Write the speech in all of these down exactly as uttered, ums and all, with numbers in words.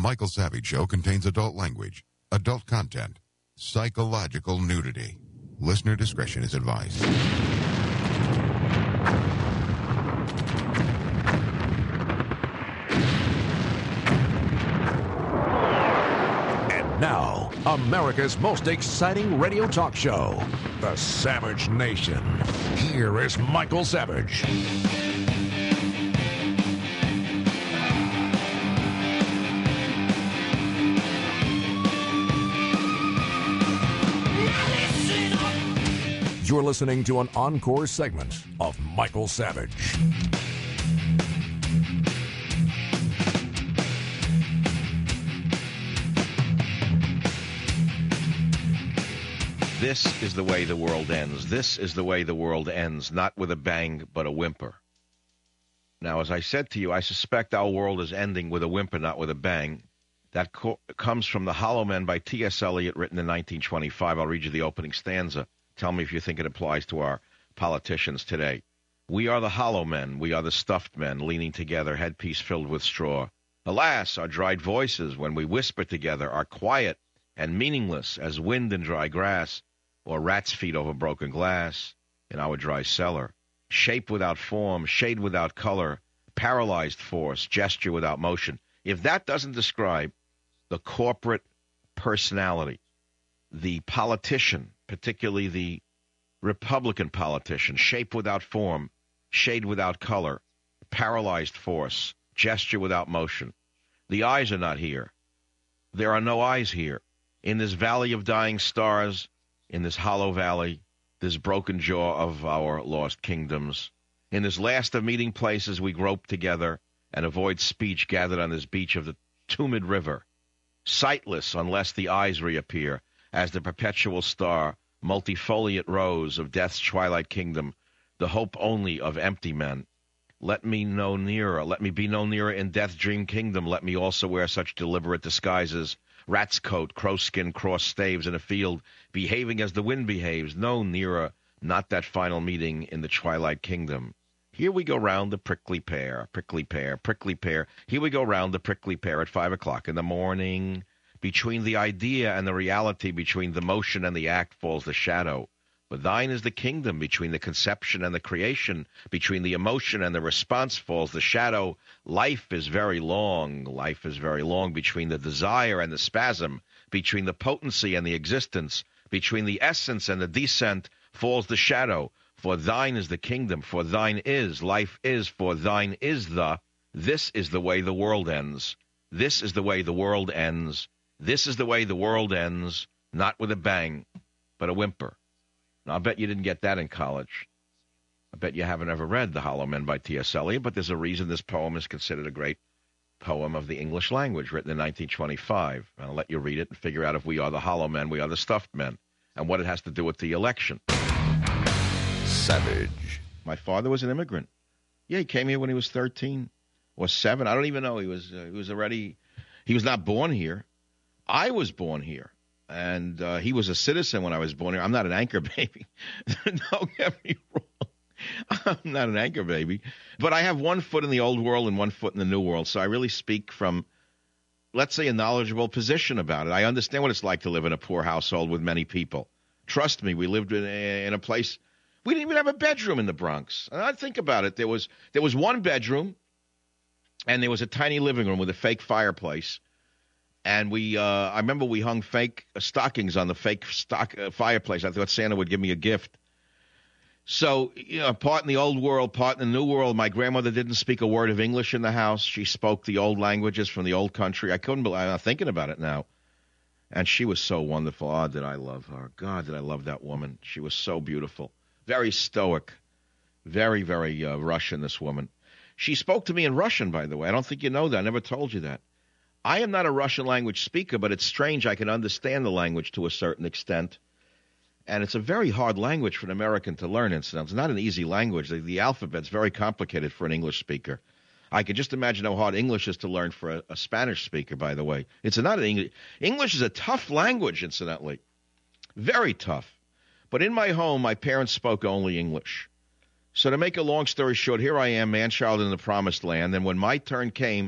Michael Savage Show contains adult language, adult content, psychological nudity. Listener discretion is advised. And now, America's most exciting radio talk show, The Savage Nation. Here is Michael Savage. You're listening to an encore segment of Michael Savage. This is the way the world ends. This is the way the world ends, not with a bang, but a whimper. Now, as I said to you, I suspect our world is ending with a whimper, not with a bang. That co- comes from The Hollow Men by T S. Eliot, written in nineteen twenty-five. I'll read you the opening stanza. Tell me if you think it applies to our politicians today. We are the hollow men. We are the stuffed men, leaning together, headpiece filled with straw. Alas, our dried voices, when we whisper together, are quiet and meaningless as wind in dry grass or rat's feet over broken glass in our dry cellar. Shape without form, shade without color, paralyzed force, gesture without motion. If that doesn't describe the corporate personality, the politician, particularly the Republican politician, shape without form, shade without color, paralyzed force, gesture without motion. The eyes are not here. There are no eyes here. In this valley of dying stars, in this hollow valley, this broken jaw of our lost kingdoms, in this last of meeting places we grope together and avoid speech gathered on this beach of the tumid river, sightless unless the eyes reappear, as the perpetual star, multifoliate rose of death's twilight kingdom, the hope only of empty men. Let me no nearer, let me be no nearer in death's dream kingdom. Let me also wear such deliberate disguises, rat's coat, crowskin, cross staves in a field, behaving as the wind behaves. No nearer, not that final meeting in the twilight kingdom. Here we go round the prickly pear, prickly pear, prickly pear. Here we go round the prickly pear at five o'clock in the morning. Between the idea and the reality, between the motion and the act, falls the shadow. For thine is the kingdom. Between the conception and the creation, between the emotion and the response, falls the shadow. Life is very long. Life is very long. Between the desire and the spasm, between the potency and the existence, between the essence and the descent, falls the shadow. For thine is the kingdom. For thine is, life is, for thine is the. This is the way the world ends. This is the way the world ends. This is the way the world ends, not with a bang, but a whimper. Now, I'll bet you didn't get that in college. I bet you haven't ever read The Hollow Men by T S. Eliot, but there's a reason this poem is considered a great poem of the English language, written in nineteen twenty-five. I'll let you read it and figure out if we are the hollow men, we are the stuffed men, and what it has to do with the election. Savage. My father was an immigrant. Yeah, he came here when he was thirteen or seven. I don't even know. He was, uh, he was already, he was not born here. I was born here, and uh, he was a citizen when I was born here. I'm not an anchor baby. Don't get me wrong. I'm not an anchor baby. But I have one foot in the old world and one foot in the new world, so I really speak from, let's say, a knowledgeable position about it. I understand what it's like to live in a poor household with many people. Trust me, we lived in a, in a place, we didn't even have a bedroom in the Bronx. And I think about it. There was, there was one bedroom, and there was a tiny living room with a fake fireplace. And we, uh, I remember we hung fake stockings on the fake stock uh, fireplace. I thought Santa would give me a gift. So, you know, part in the old world, part in the new world. My grandmother didn't speak a word of English in the house. She spoke the old languages from the old country. I couldn't believe, I'm thinking about it now. And she was so wonderful. Oh, did I love her. God, did I love that woman. She was so beautiful. Very stoic. Very, very uh, Russian, this woman. She spoke to me in Russian, by the way. I don't think you know that. I never told you that. I am not a Russian language speaker, but it's strange. I can understand the language to a certain extent. And it's a very hard language for an American to learn, incidentally. It's not an easy language. The, the alphabet's very complicated for an English speaker. I can just imagine how hard English is to learn for a, a Spanish speaker, by the way. It's not an English. English is a tough language, incidentally. Very tough. But in my home, my parents spoke only English. So to make a long story short, here I am, man-child in the promised land. And when my turn came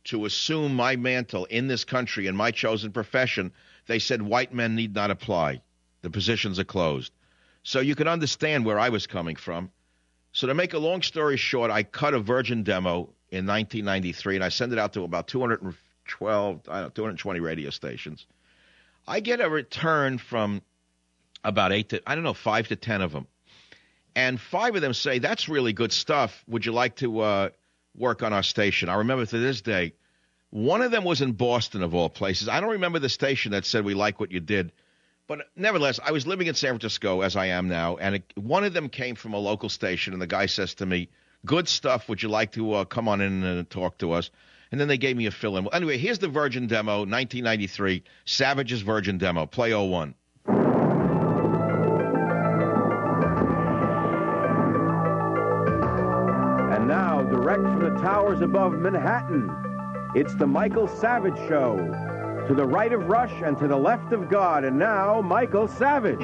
to assume my mantle in this country, in my chosen profession, they said white men need not apply. The positions are closed. So you can understand where I was coming from. So to make a long story short, I cut a Virgin demo in nineteen ninety-three, and I sent it out to about two hundred twelve, I don't know, two hundred twenty radio stations. I get a return from about eight to, I don't know, five to ten of them. And five of them say, that's really good stuff. Would you like to uh, work on our station? I remember to this day, one of them was in Boston, of all places. I don't remember the station that said, we like what you did. But nevertheless, I was living in San Francisco, as I am now, and it, one of them came from a local station, and the guy says to me, good stuff. Would you like to uh, come on in and talk to us? And then they gave me a fill-in. Well, anyway, here's the Virgin demo, nineteen ninety-three, Savage's Virgin demo. Play oh one. And now, direct from the towers above Manhattan, it's the Michael Savage Show. To the right of Rush and to the left of God. And now, Michael Savage.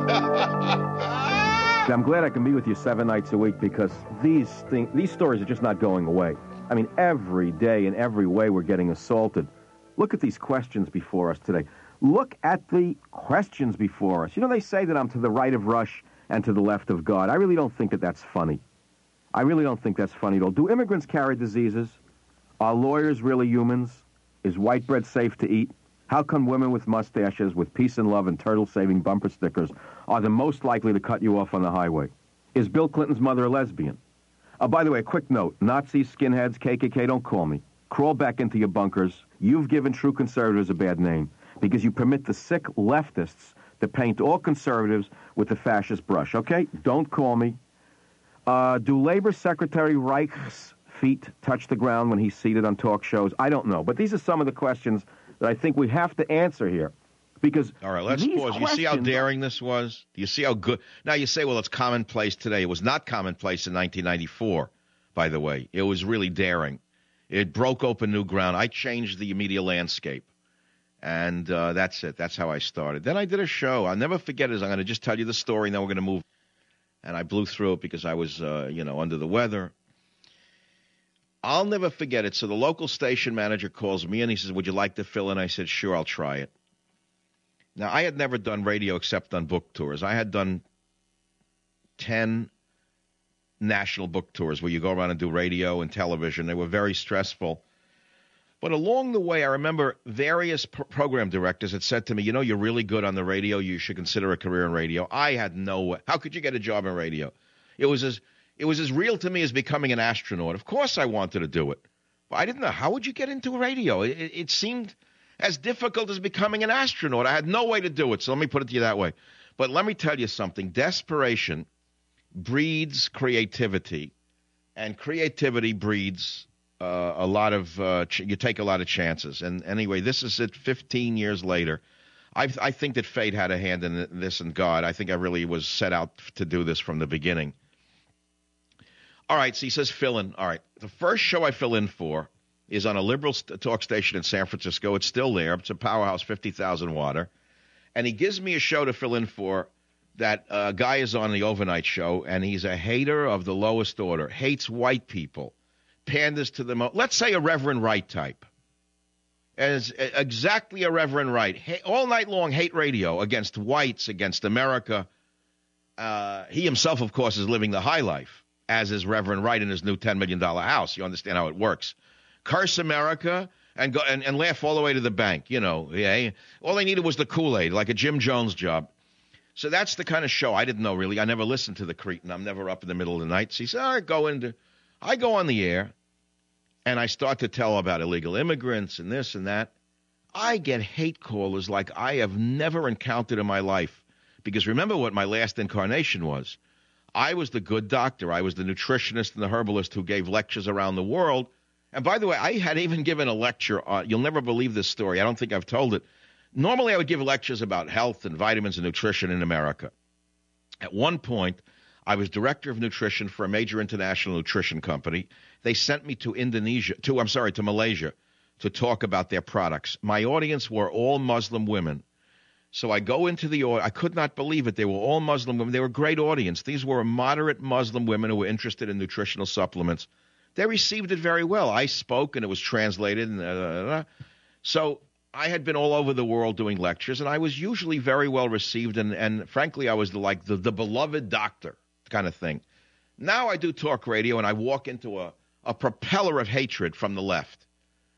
I'm glad I can be with you seven nights a week because these thing, these stories are just not going away. I mean, every day in every way we're getting assaulted. Look at these questions before us today. Look at the questions before us. You know, they say that I'm to the right of Rush and to the left of God. I really don't think that that's funny. I really don't think that's funny at all. Do immigrants carry diseases? Are lawyers really humans? Is white bread safe to eat? How come women with mustaches, with peace and love and turtle-saving bumper stickers are the most likely to cut you off on the highway? Is Bill Clinton's mother a lesbian? Oh, by the way, a quick note. Nazis, skinheads, K K K, don't call me. Crawl back into your bunkers. You've given true conservatives a bad name because you permit the sick leftists to paint all conservatives with the fascist brush, okay? Don't call me. Uh, do Labor Secretary Reich's feet touch the ground when he's seated on talk shows? I don't know. But these are some of the questions that I think we have to answer here. Because all right, let's pause. You see how daring this was? Do you see how good? Now you say, well, it's commonplace today. It was not commonplace in nineteen ninety-four, by the way. It was really daring. It broke open new ground. I changed the media landscape. And uh, that's it. That's how I started. Then I did a show. I'll never forget it. I'm going to just tell you the story, and then we're going to move. And I blew through it because I was, uh, you know, under the weather. I'll never forget it. So the local station manager calls me, and he says, would you like to fill in? I said, sure, I'll try it. Now, I had never done radio except on book tours. I had done ten national book tours where you go around and do radio and television. They were very stressful. But along the way, I remember various pro- program directors had said to me, you know, you're really good on the radio. You should consider a career in radio. I had no way. How could you get a job in radio? It was as it was as real to me as becoming an astronaut. Of course I wanted to do it. But I didn't know. How would you get into radio? It, it, it seemed as difficult as becoming an astronaut. I had no way to do it, so let me put it to you that way. But let me tell you something. Desperation breeds creativity, and creativity breeds uh, a lot of uh, – ch- you take a lot of chances. And anyway, this is it fifteen years later. I, I think that fate had a hand in this and God. I think I really was set out to do this from the beginning. All right, so he says fill in. All right, the first show I fill in for is on a liberal st- talk station in San Francisco. It's still there. It's a powerhouse, fifty thousand water. And he gives me a show to fill in for that uh, guy is on the overnight show, and he's a hater of the lowest order, hates white people, panders to the mo- let's say a Reverend Wright type. As exactly a Reverend Wright. Ha- all night long, hate radio against whites, against America. Uh, he himself, of course, is living the high life, as is Reverend Wright in his new ten million dollars house. You understand how it works. Curse America and go and, and laugh all the way to the bank. You know, yeah. All they needed was the Kool-Aid, like a Jim Jones job. So that's the kind of show. I didn't know, really. I never listened to the Cretin. I'm never up in the middle of the night. So he said, all right, go into – I go on the air, and I start to tell about illegal immigrants and this and that. I get hate callers like I have never encountered in my life. Because remember what my last incarnation was. I was the good doctor. I was the nutritionist and the herbalist who gave lectures around the world. And by the way, I had even given a lecture on – you'll never believe this story. I don't think I've told it. Normally, I would give lectures about health and vitamins and nutrition in America. At one point, I was director of nutrition for a major international nutrition company. They sent me to Indonesia, to I'm sorry, to Malaysia, to talk about their products. My audience were all Muslim women. So I go into the – I could not believe it. They were all Muslim women. They were a great audience. These were moderate Muslim women who were interested in nutritional supplements. they received it very well. I spoke, and it was translated. And, uh, so I had been all over the world doing lectures, and I was usually very well received. And, and frankly, I was the, like the, the beloved doctor kind of thing. Now I do talk radio, and I walk into a, a propeller of hatred from the left.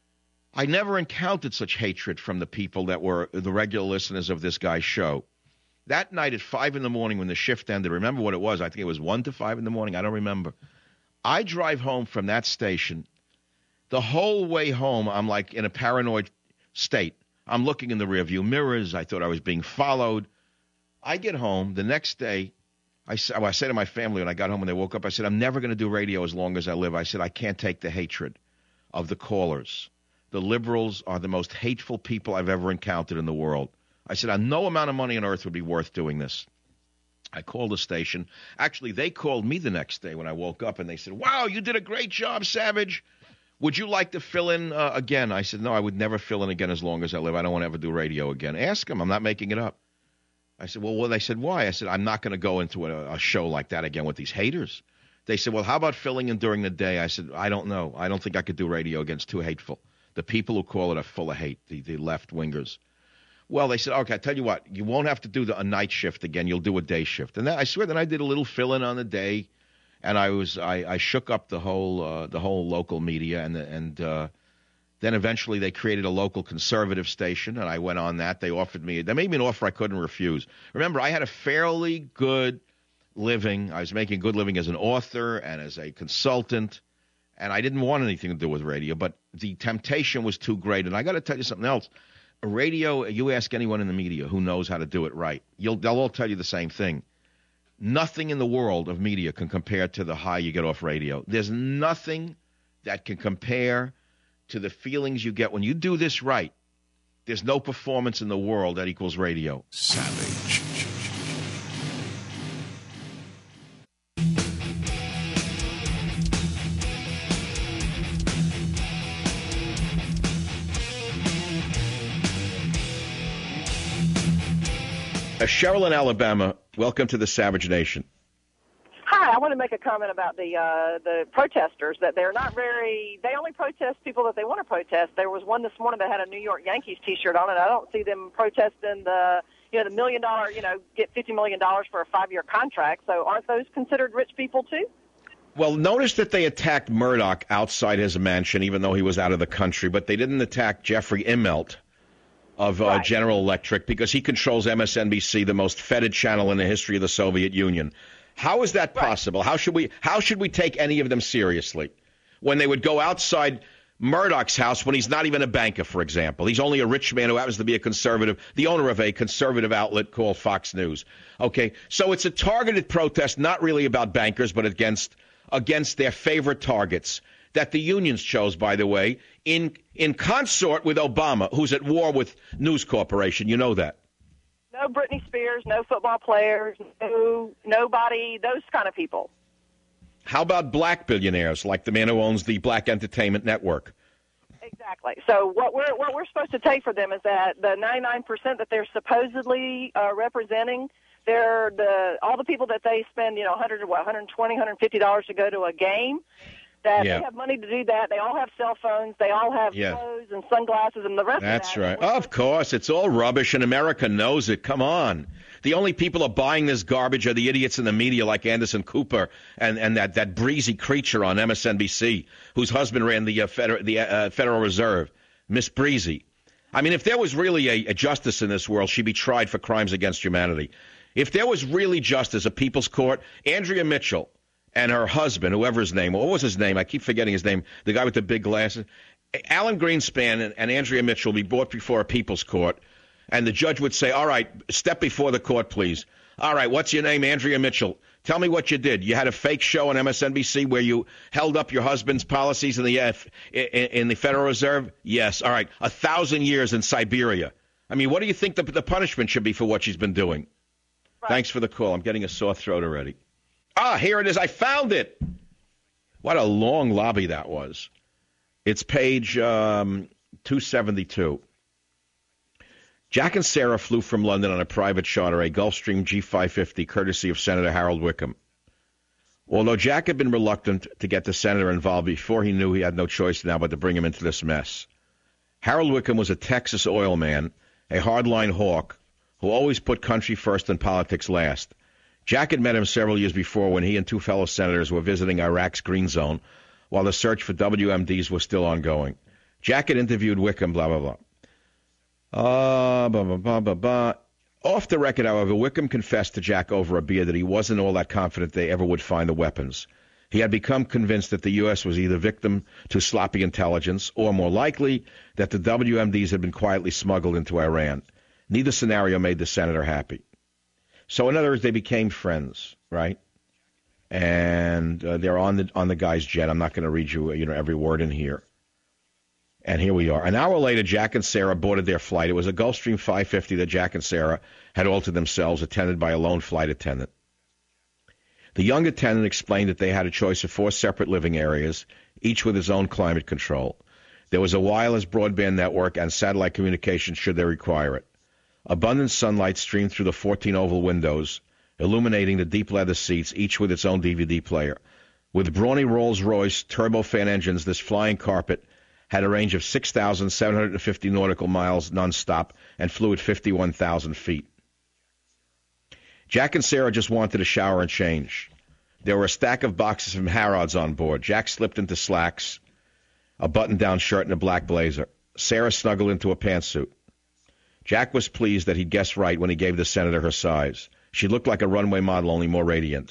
I never encountered such hatred from the people that were the regular listeners of this guy's show. That night at five in the morning when the shift ended, remember what it was? I think it was one to five in the morning. I don't remember. I drive home from that station. The whole way home, I'm like in a paranoid state. I'm looking in the rearview mirrors. I thought I was being followed. I get home. The next day, I, I said to my family when I got home when they woke up, I said, I'm never going to do radio as long as I live. I said, I can't take the hatred of the callers. The liberals are the most hateful people I've ever encountered in the world. I said, no amount of money on earth would be worth doing this. I called the station. Actually, they called me the next day when I woke up, and they said, wow, you did a great job, Savage. Would you like to fill in uh, again? I said, no, I would never fill in again as long as I live. I don't want to ever do radio again. Ask them. I'm not making it up. I said, well, well, they said, why? I said, I'm not going to go into a, a show like that again with these haters. They said, well, how about filling in during the day? I said, I don't know. I don't think I could do radio again. It's too hateful. The people who call it are full of hate, the, the left-wingers. Well, they said, okay, I tell you what, you won't have to do the, a night shift again. You'll do a day shift. And then, I swear that I did a little fill-in on the day, and I was I, I shook up the whole uh, the whole local media, and and uh, then eventually they created a local conservative station, and I went on that. They offered me, they made me an offer I couldn't refuse. Remember, I had a fairly good living. I was making a good living as an author and as a consultant, and I didn't want anything to do with radio, but the temptation was too great. And I got to tell you something else. Radio, you ask anyone in the media who knows how to do it right, you'll, they'll all tell you the same thing. Nothing in the world of media can compare to the high you get off radio. There's nothing that can compare to the feelings you get when you do this right. There's no performance in the world that equals radio. Savage. Uh, Cheryl in Alabama, welcome to the Savage Nation. Hi, I want to make a comment about the uh, the protesters, that they're not very, they only protest people that they want to protest. There was one this morning that had a New York Yankees T-shirt on it. I don't see them protesting the, you know, the million dollar, you know, get fifty million dollars for a five-year contract. So aren't those considered rich people too? Well, notice that they attacked Murdoch outside his mansion, even though he was out of the country, but they didn't attack Jeffrey Immelt of uh, right. General Electric, because he controls M S N B C, the most feted channel in the history of the Soviet Union. How is that possible? Right. How should we how should we take any of them seriously when they would go outside Murdoch's house when he's not even a banker, for example? He's only a rich man who happens to be a conservative, the owner of a conservative outlet called Fox News. Okay, so it's a targeted protest, not really about bankers, but against against their favorite targets that the unions chose, by the way, in in consort with Obama, who's at war with News Corporation. You know that. No Britney Spears, no football players, no nobody, those kind of people. How about black billionaires, like the man who owns the Black Entertainment Network? Exactly. So what we're what we're supposed to take for them is that the ninety-nine percent that they're supposedly uh, representing, they're the all the people that they spend, you know, one hundred, what, one hundred twenty, one hundred fifty dollars to go to a game. That yeah. They have money to do that. They all have cell phones. They all have yeah. clothes and sunglasses and the rest That's of that. That's right. Of course. It's all rubbish, and America knows it. Come on. The only people who are buying this garbage are the idiots in the media like Anderson Cooper and, and that, that breezy creature on M S N B C whose husband ran the, uh, Feder- the uh, Federal Reserve, Miss Breezy. I mean, if there was really a, a justice in this world, she'd be tried for crimes against humanity. If there was really justice, a people's court, Andrea Mitchell and her husband, whoever his name, what was his name? I keep forgetting his name, the guy with the big glasses. Alan Greenspan and, and Andrea Mitchell will be brought before a people's court, and the judge would say, all right, step before the court, please. All right, what's your name? Andrea Mitchell. Tell me what you did. You had a fake show on M S N B C where you held up your husband's policies in the uh, in, in the Federal Reserve? Yes. All right, a thousand years in Siberia. I mean, what do you think the, the punishment should be for what she's been doing? Right. Thanks for the call. I'm getting a sore throat already. Ah, here it is. I found it. What a long lobby that was. It's page um, two seventy-two. Jack and Sarah flew from London on a private charter, a Gulfstream G five fifty, courtesy of Senator Harold Wickham. Although Jack had been reluctant to get the senator involved before, he knew he had no choice now but to bring him into this mess. Harold Wickham was a Texas oil man, a hardline hawk, who always put country first and politics last. Jack had met him several years before when he and two fellow senators were visiting Iraq's Green Zone while the search for W M Ds was still ongoing. Jack had interviewed Wickham, blah, blah, blah. Uh, blah, blah, blah, blah, blah. Off the record, however, Wickham confessed to Jack over a beer that he wasn't all that confident they ever would find the weapons. He had become convinced that the U S was either victim to sloppy intelligence or, more likely, that the W M Ds had been quietly smuggled into Iran. Neither scenario made the senator happy. So, in other words, they became friends, right? And uh, they're on the on the guy's jet. I'm not going to read you, you know, every word in here. And here we are. An hour later, Jack and Sarah boarded their flight. It was a Gulfstream five fifty that Jack and Sarah had all to themselves, attended by a lone flight attendant. The young attendant explained that they had a choice of four separate living areas, each with its own climate control. There was a wireless broadband network and satellite communication should they require it. Abundant sunlight streamed through the fourteen oval windows, illuminating the deep leather seats, each with its own D V D player. With brawny Rolls-Royce turbofan engines, this flying carpet had a range of six thousand seven hundred fifty nautical miles nonstop and flew at fifty-one thousand feet. Jack and Sarah just wanted a shower and change. There were a stack of boxes from Harrods on board. Jack slipped into slacks, a button-down shirt, and a black blazer. Sarah snuggled into a pantsuit. Jack was pleased that he'd guessed right when he gave the senator her size. She looked like a runway model, only more radiant.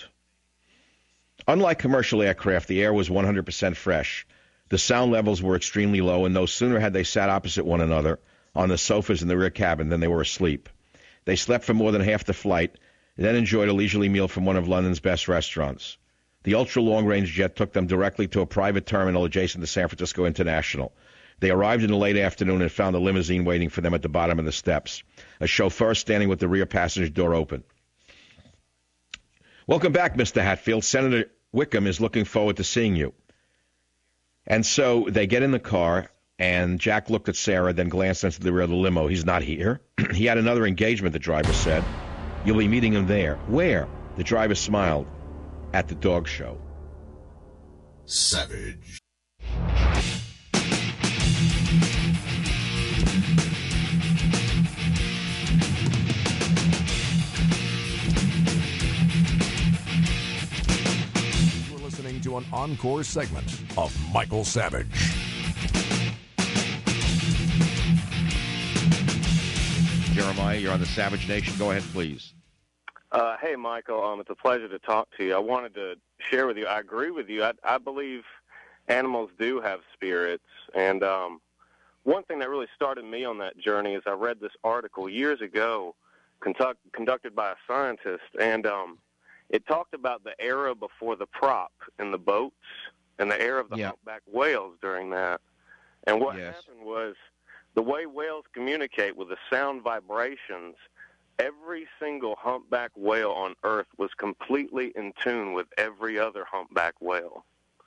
Unlike commercial aircraft, the air was one hundred percent fresh. The sound levels were extremely low, and no sooner had they sat opposite one another on the sofas in the rear cabin than they were asleep. They slept for more than half the flight, and then enjoyed a leisurely meal from one of London's best restaurants. The ultra-long-range jet took them directly to a private terminal adjacent to San Francisco International. They arrived in the late afternoon and found a limousine waiting for them at the bottom of the steps, a chauffeur standing with the rear passenger door open. Welcome back, Mister Hatfield. Senator Wickham is looking forward to seeing you. And so they get in the car, and Jack looked at Sarah, then glanced into the rear of the limo. He's not here. He had another engagement, the driver said. You'll be meeting him there. Where? The driver smiled. At the dog show. Savage. You're listening to an encore segment of Michael Savage. Jeremiah, you're on the Savage Nation. Go ahead, please. Uh, hey, Michael. Um, it's a pleasure to talk to you. I wanted to share with you. I agree with you. I, I believe animals do have spirits. And um, one thing that really started me on that journey is I read this article years ago conduct, conducted by a scientist, and um, it talked about the era before the prop in the boats and the era of the yeah. humpback whales during that. And what yes. happened was the way whales communicate with the sound vibrations, every single humpback whale on Earth was completely in tune with every other humpback whale.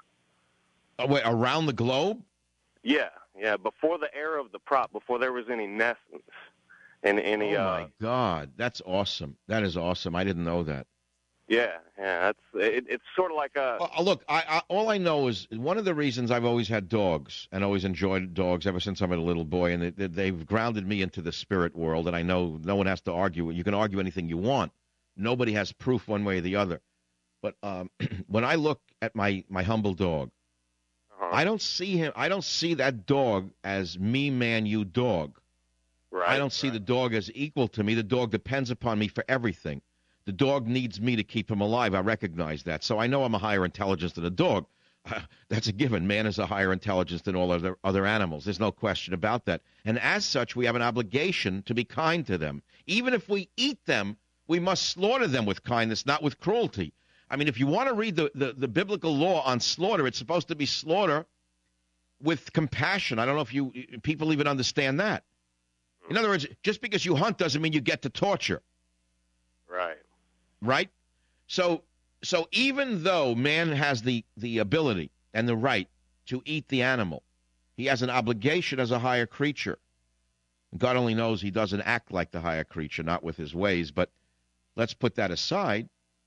Oh, wait, around the globe? Yeah, yeah. Before the era of the prop, before there was any nescence, and any. Oh uh, my God, that's awesome. That is awesome. I didn't know that. Yeah, yeah. That's it, it's sort of like a. Well, look, I, I, all I know is one of the reasons I've always had dogs and always enjoyed dogs ever since I'm a little boy, and they, they've grounded me into the spirit world. And I know no one has to argue. You can argue anything you want. Nobody has proof one way or the other. But um, when I look at my, my humble dog, uh-huh. I don't see him. I don't see that dog as me, man, you, dog. Right. I don't see right. the dog as equal to me. The dog depends upon me for everything. The dog needs me to keep him alive. I recognize that. So I know I'm a higher intelligence than a dog. Uh, that's a given. Man is a higher intelligence than all other, other animals. There's no question about that. And as such, we have an obligation to be kind to them. Even if we eat them, we must slaughter them with kindness, not with cruelty. I mean, if you want to read the, the, the biblical law on slaughter, it's supposed to be slaughter with compassion. I don't know if you people even understand that. In other words, just because you hunt doesn't mean you get to torture. Right. Right? So so even though man has the, the ability and the right to eat the animal, he has an obligation as a higher creature. God only knows he doesn't act like the higher creature, not with his ways, but let's put that aside.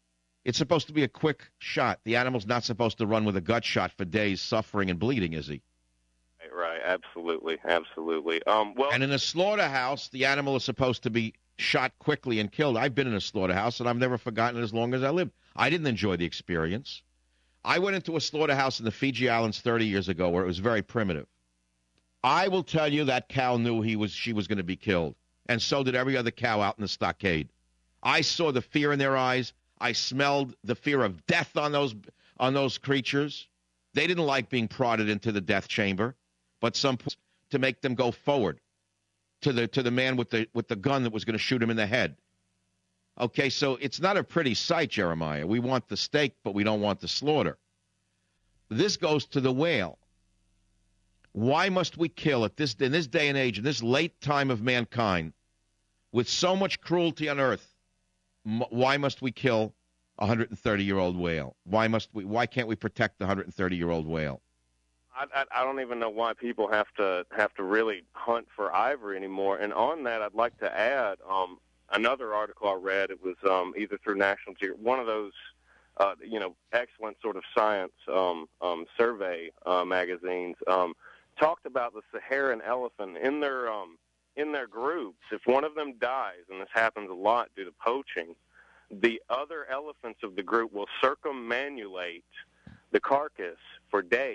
It's supposed to be a quick shot. The animal's not supposed to run with a gut shot for days, suffering and bleeding, is he? Right, absolutely, absolutely. Um, well, and in a slaughterhouse, the animal is supposed to be shot quickly and killed. I've been in a slaughterhouse, and I've never forgotten it as long as I lived. I didn't enjoy the experience. I went into a slaughterhouse in the Fiji Islands thirty years ago where it was very primitive. I will tell you that cow knew he was she was going to be killed, and so did every other cow out in the stockade. I saw the fear in their eyes. I smelled the fear of death on those on those creatures. They didn't like being prodded into the death chamber, but some to make them go forward to the to the man with the with the gun that was going to shoot him in the head. Okay, so it's not a pretty sight, Jeremiah. We want the steak, but we don't want the slaughter. This goes to the whale. Why must we kill at this in this day and age, in this late time of mankind, with so much cruelty on earth? Why must we kill a one hundred thirty-year-old whale? Why must we? Why can't we protect the one hundred thirty-year-old whale? I, I, I don't even know why people have to have to really hunt for ivory anymore. And on that, I'd like to add um, another article I read. It was um, either through National Geographic, one of those, uh, you know, excellent sort of science um, um, survey uh, magazines, um, talked about the Saharan elephant in their um, in their groups. If one of them dies, and this happens a lot due to poaching, the other elephants of the group will circumambulate the carcass for days.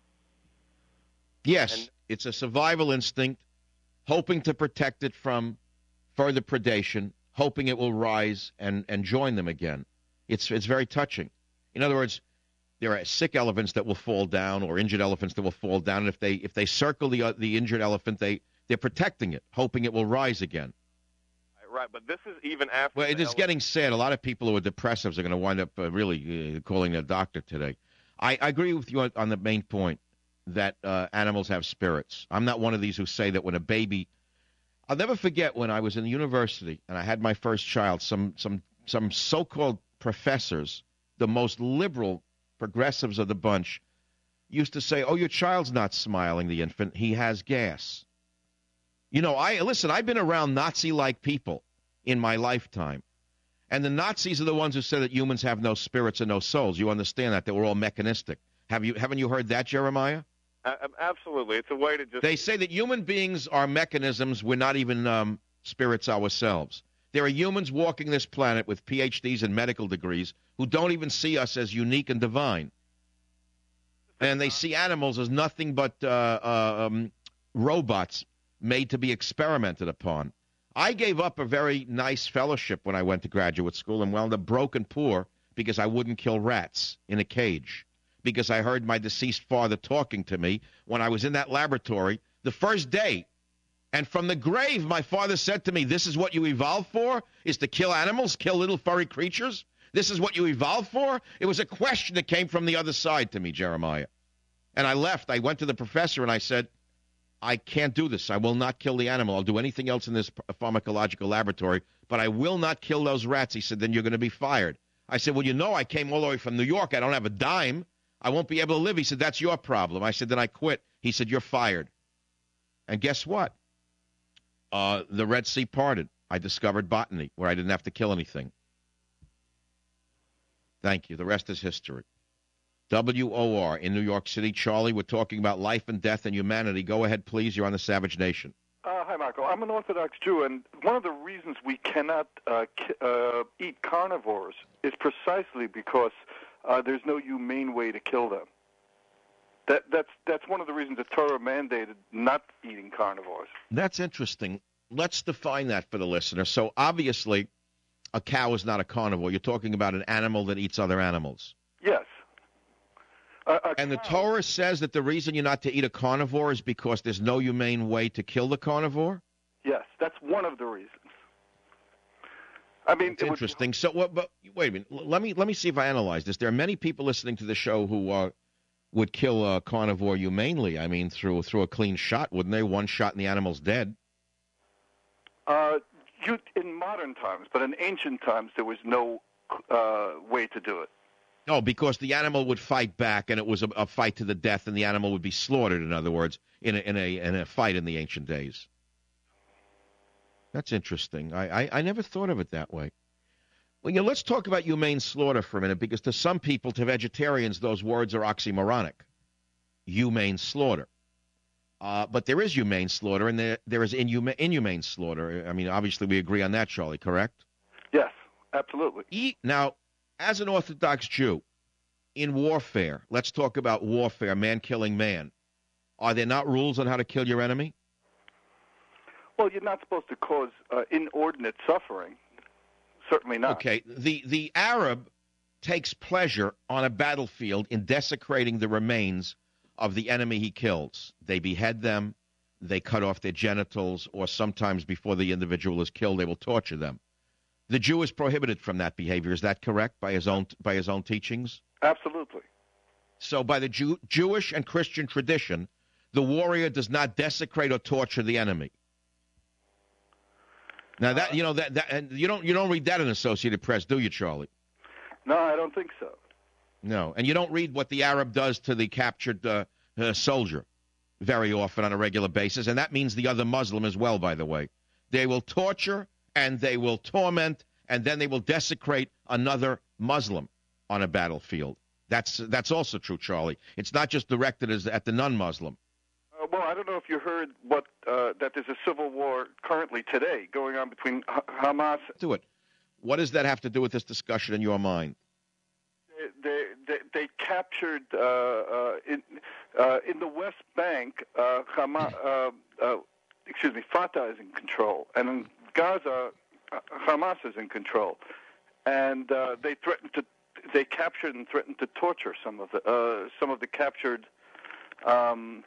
Yes, and, it's a survival instinct, hoping to protect it from further predation, hoping it will rise and, and join them again. It's it's very touching. In other words, there are sick elephants that will fall down, or injured elephants that will fall down, and if they if they circle the uh, the injured elephant, they they're protecting it, hoping it will rise again. Right, but this is even after. Well, it is getting sad. A lot of people who are depressives are going to wind up uh, really uh, calling their doctor today. I, I agree with you on, on the main point that uh, animals have spirits. I'm not one of these who say that when a baby. I'll never forget when I was in university and I had my first child. Some some some so-called professors, the most liberal progressives of the bunch, used to say, "Oh, your child's not smiling, the infant. He has gas." You know, I listen, I've been around Nazi-like people in my lifetime. And the Nazis are the ones who said that humans have no spirits and no souls. You understand that? They were all mechanistic. Have you, haven't you heard that, Jeremiah? Uh, absolutely. It's a way to just... They say that human beings are mechanisms. We're not even um, spirits ourselves. There are humans walking this planet with P H Ds and medical degrees who don't even see us as unique and divine. And they see animals as nothing but uh, uh, um, robots made to be experimented upon. I gave up a very nice fellowship when I went to graduate school and wound up broke and poor because I wouldn't kill rats in a cage, because I heard my deceased father talking to me when I was in that laboratory the first day. And from the grave, my father said to me, "This is what you evolved for, is to kill animals, kill little furry creatures? This is what you evolved for?" It was a question that came from the other side to me, Jeremiah. And I left. I went to the professor and I said, "I can't do this. I will not kill the animal. I'll do anything else in this pharmacological laboratory, but I will not kill those rats." He said, "Then you're going to be fired." I said, "Well, you know, I came all the way from New York. I don't have a dime. I won't be able to live." He said, "That's your problem." I said, "Then I quit." He said, "You're fired." And guess what? Uh, the Red Sea parted. I discovered botany, where I didn't have to kill anything. Thank you. The rest is history. W O R in New York City. Charlie, we're talking about life and death and humanity. Go ahead, please. You're on the Savage Nation. Uh, hi, Michael. I'm an Orthodox Jew, and one of the reasons we cannot uh, ki- uh, eat carnivores is precisely because uh, there's no humane way to kill them. That, that's, that's one of the reasons the Torah mandated not eating carnivores. That's interesting. Let's define that for the listener. So, obviously, a cow is not a carnivore. You're talking about an animal that eats other animals. Yes. Uh, and the Torah says that the reason you're not to eat a carnivore is because there's no humane way to kill the carnivore? Yes, that's one of the reasons. I mean, it's interesting. Would... So, what, but wait a minute. Let me let me see if I analyze this. There are many people listening to the show who uh, would kill a carnivore humanely. I mean, through through a clean shot, wouldn't they? One shot and the animal's dead. Uh, you, in modern times, but in ancient times, there was no uh, way to do it. No, because the animal would fight back, and it was a, a fight to the death, and the animal would be slaughtered, in other words, in a, in a, in a fight in the ancient days. That's interesting. I, I, I never thought of it that way. Well, you know, let's talk about humane slaughter for a minute, because to some people, to vegetarians, those words are oxymoronic. Humane slaughter. Uh, but there is humane slaughter, and there, there is inhuma- inhumane slaughter. I mean, obviously, we agree on that, Charlie, correct? Yes, absolutely. E- now, as an Orthodox Jew, in warfare, let's talk about warfare, man killing man. Are there not rules on how to kill your enemy? Well, you're not supposed to cause uh, inordinate suffering. Certainly not. Okay, the, the Arab takes pleasure on a battlefield in desecrating the remains of the enemy he kills. They behead them, they cut off their genitals, or sometimes before the individual is killed, they will torture them. The Jew is prohibited from that behavior. Is that correct, by his own by his own teachings? Absolutely. So by the Jew, Jewish and Christian tradition, the warrior does not desecrate or torture the enemy. Now that you know that, that and you don't you don't read that in Associated Press, do you, Charlie? No, I don't think so. No, and you don't read what the Arab does to the captured uh, uh, soldier very often on a regular basis, and that means the other Muslim as well, by the way. They will torture and they will torment, and then they will desecrate another Muslim on a battlefield. That's that's also true, Charlie. It's not just directed as at the non-Muslim. Uh, well, I don't know if you heard what uh, that there's a civil war currently today going on between H- Hamas. Do it. What does that have to do with this discussion in your mind? They they, they captured uh, uh, in uh, in the West Bank. Uh, Hamas, uh, uh, excuse me, Fatah is in control, and in Gaza, uh, Hamas is in control, and uh, they threatened to. They captured and threatened to torture some of the uh, some of the captured um,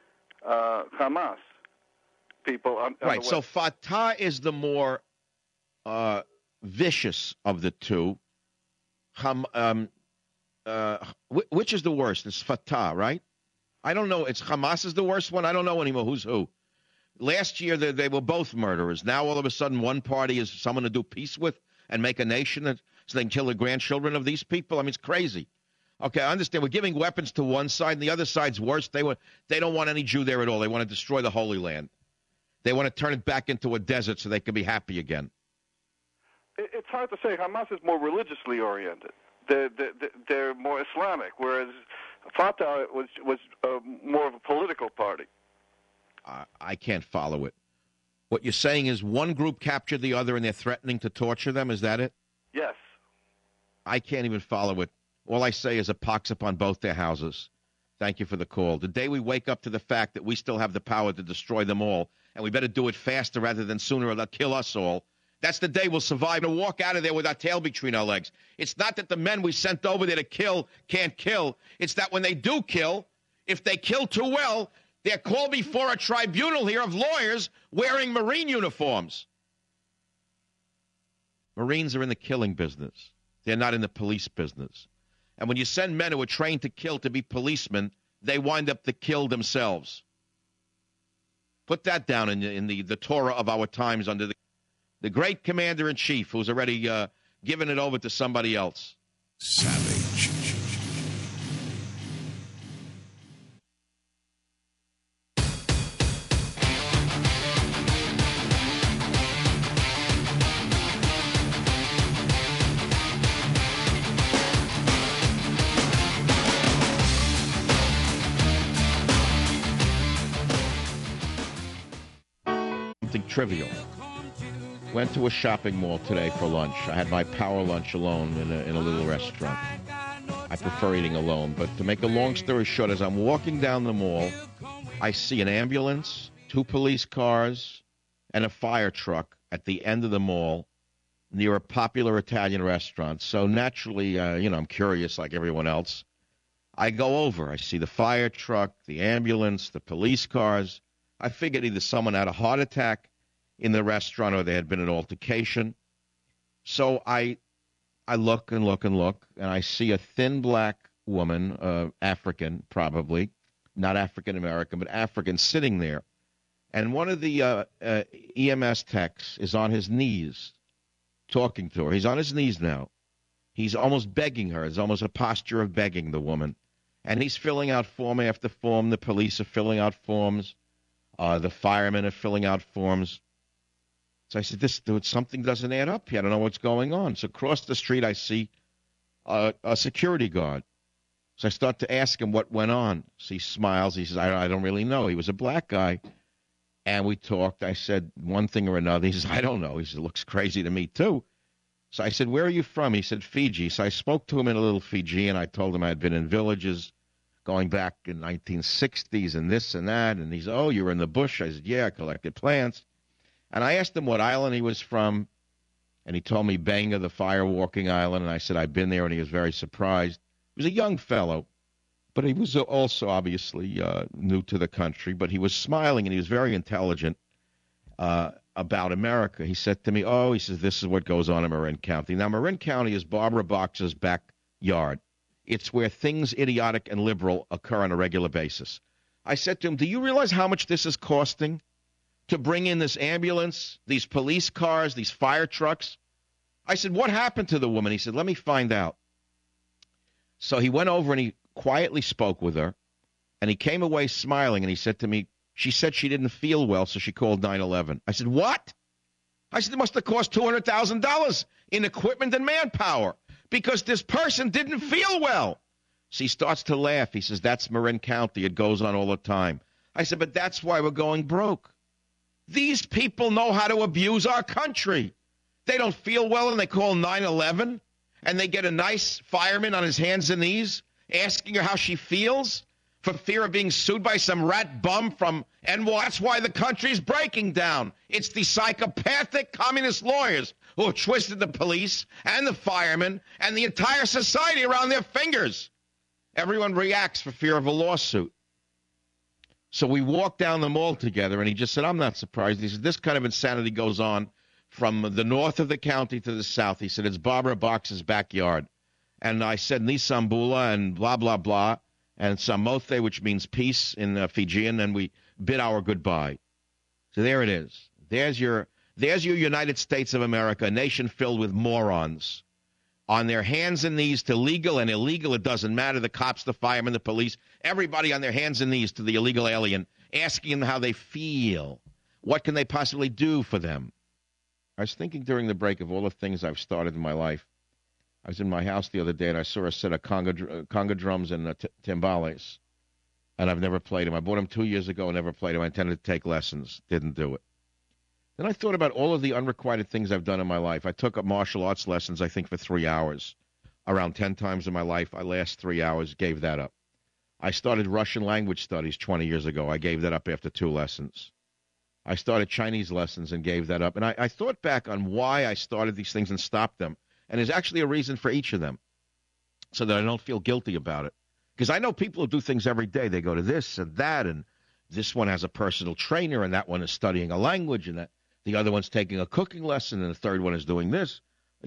uh, Hamas people. On, on right. So Fatah is the more uh, vicious of the two. Ham, um, uh, which is the worst? It's Fatah, right? I don't know. It's Hamas is the worst one. I don't know anymore who's who. Last year they, they were both murderers. Now all of a sudden one party is someone to do peace with and make a nation that, so they can kill the grandchildren of these people. I mean, it's crazy. Okay, I understand. We're giving weapons to one side, and the other side's worse. They were, they don't want any Jew there at all. They want to destroy the Holy Land. They want to turn it back into a desert so they can be happy again. It's hard to say. Hamas is more religiously oriented. They're, they're, they're more Islamic, whereas Fatah was, was uh, more of a political party. Uh, I can't follow it. What you're saying is one group captured the other and they're threatening to torture them? Is that it? Yes. I can't even follow it. All I say is a pox upon both their houses. Thank you for the call. The day we wake up to the fact that we still have the power to destroy them all, and we better do it faster rather than sooner or they'll kill us all, that's the day we'll survive and walk out of there with our tail between our legs. It's not that the men we sent over there to kill can't kill. It's that when they do kill, if they kill too well, they're called before a tribunal here of lawyers wearing Marine uniforms. Marines are in the killing business. They're not in the police business. And when you send men who are trained to kill to be policemen, they wind up to kill themselves. Put that down in, in the, the Torah of our times under the, the great commander-in-chief who's already uh, given it over to somebody else. Savage. Something trivial. Went to a shopping mall today for lunch. I had my power lunch alone in a, in a little restaurant. I prefer eating alone, but to make a long story short, as I'm walking down the mall, I see an ambulance, two police cars, and a fire truck at the end of the mall near a popular Italian restaurant. So naturally, uh, you know, I'm curious like everyone else. I go over. I see the fire truck, the ambulance, the police cars. I figured either someone had a heart attack in the restaurant or there had been an altercation. So I I look and look and look, and I see a thin black woman, uh, African probably, not African-American, but African, sitting there. And one of the uh, uh, E M S techs is on his knees talking to her. He's on his knees now. He's almost begging her. It's almost a posture of begging the woman. And he's filling out form after form. The police are filling out forms. Uh, the firemen are filling out forms. So I said, this dude, something doesn't add up here. I don't know what's going on. So across the street, I see a, a security guard. So I start to ask him what went on. So he smiles. He says, I, I don't really know. He was a black guy. And we talked. I said one thing or another. He says, I don't know. He said, it looks crazy to me, too. So I said, where are you from? He said, Fiji. So I spoke to him in a little Fijian. I told him I had been in villages going back in nineteen sixties and this and that. And he said, oh, you were in the bush? I said, yeah, I collected plants. And I asked him what island he was from. And he told me Banga, the fire-walking island. And I said, I've been there. And he was very surprised. He was a young fellow. But he was also obviously uh, new to the country. But he was smiling, and he was very intelligent uh, about America. He said to me, oh, he says, this is what goes on in Marin County. Now, Marin County is Barbara Boxer's backyard. It's where things idiotic and liberal occur on a regular basis. I said to him, do you realize how much this is costing to bring in this ambulance, these police cars, these fire trucks? I said, what happened to the woman? He said, let me find out. So he went over and he quietly spoke with her, and he came away smiling, and he said to me, she said she didn't feel well, so she called nine eleven. I said, what? I said, it must have cost two hundred thousand dollars in equipment and manpower because this person didn't feel well. So he starts to laugh. He says, that's Marin County. It goes on all the time. I said, but that's why we're going broke. These people know how to abuse our country. They don't feel well, and they call nine eleven, and they get a nice fireman on his hands and knees asking her how she feels for fear of being sued by some rat bum from N Y. That's why the country's breaking down. It's the psychopathic communist lawyers who have twisted the police and the firemen and the entire society around their fingers. Everyone reacts for fear of a lawsuit. So we walked down the mall together, and he just said, I'm not surprised. He said, this kind of insanity goes on from the north of the county to the south. He said, it's Barbara Boxer's backyard. And I said Nisambula and blah, blah, blah, and Samothe, which means peace in uh, Fijian, and we bid our goodbye. So there it is. There's your, there's your United States of America, a nation filled with morons. On their hands and knees to legal and illegal, it doesn't matter, the cops, the firemen, the police, everybody on their hands and knees to the illegal alien, asking them how they feel. What can they possibly do for them? I was thinking during the break of all the things I've started in my life. I was in my house the other day, and I saw a set of conga, conga drums and uh, t- timbales, and I've never played them. I bought them two years ago and never played them. I intended to take lessons, didn't do it. Then I thought about all of the unrequited things I've done in my life. I took up martial arts lessons, I think, for three hours. Around ten times in my life, I last three hours, gave that up. I started Russian language studies twenty years ago. I gave that up after two lessons. I started Chinese lessons and gave that up. And I, I thought back on why I started these things and stopped them. And there's actually a reason for each of them so that I don't feel guilty about it. Because I know people who do things every day. They go to this and that, and this one has a personal trainer, and that one is studying a language, and that the other one's taking a cooking lesson, and the third one is doing this,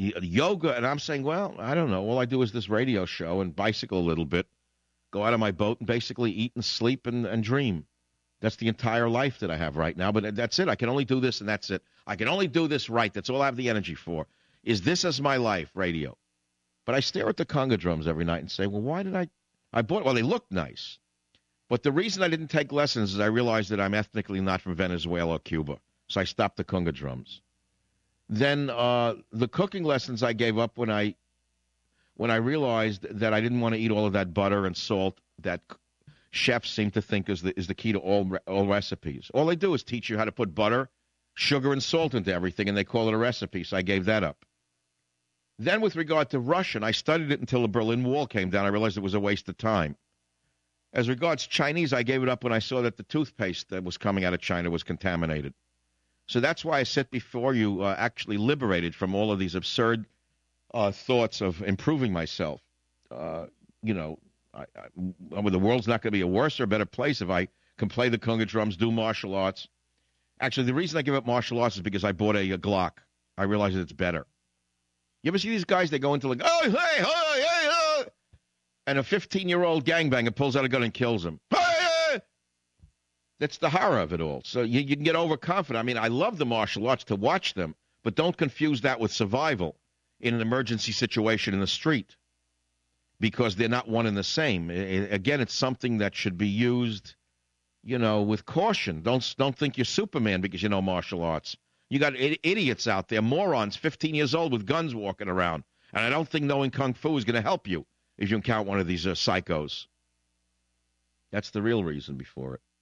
yoga. And I'm saying, well, I don't know. All I do is this radio show and bicycle a little bit, go out of my boat and basically eat and sleep and, and dream. That's the entire life that I have right now. But that's it. I can only do this, and that's it. I can only do this right. That's all I have the energy for. Is this as my life, radio? But I stare at the conga drums every night and say, well, why did I? I bought, well, they look nice. But the reason I didn't take lessons is I realized that I'm ethnically not from Venezuela or Cuba. So I stopped the conga drums. Then uh, the cooking lessons I gave up when I when I realized that I didn't want to eat all of that butter and salt that chefs seem to think is the, is the key to all all recipes. All they do is teach you how to put butter, sugar, and salt into everything, and they call it a recipe, so I gave that up. Then with regard to Russian, I studied it until the Berlin Wall came down. I realized it was a waste of time. As regards Chinese, I gave it up when I saw that the toothpaste that was coming out of China was contaminated. So that's why I sit before you uh, actually liberated from all of these absurd uh, thoughts of improving myself. Uh, you know, I, I, the world's not going to be a worse or a better place if I can play the conga drums, do martial arts. Actually, the reason I give up martial arts is because I bought a, a Glock. I realize that it's better. You ever see these guys? They go into like, oh, hey, hey, hey, hey, and a fifteen-year-old gangbanger pulls out a gun and kills him. Hey, hey. That's the horror of it all. So you, you can get overconfident. I mean, I love the martial arts to watch them, but don't confuse that with survival in an emergency situation in the street because they're not one and the same. It, again, it's something that should be used, you know, with caution. Don't don't think you're Superman because you know martial arts. You got I- idiots out there, morons, fifteen years old with guns walking around. And I don't think knowing Kung Fu is going to help you if you encounter one of these uh, psychos. That's the real reason before it.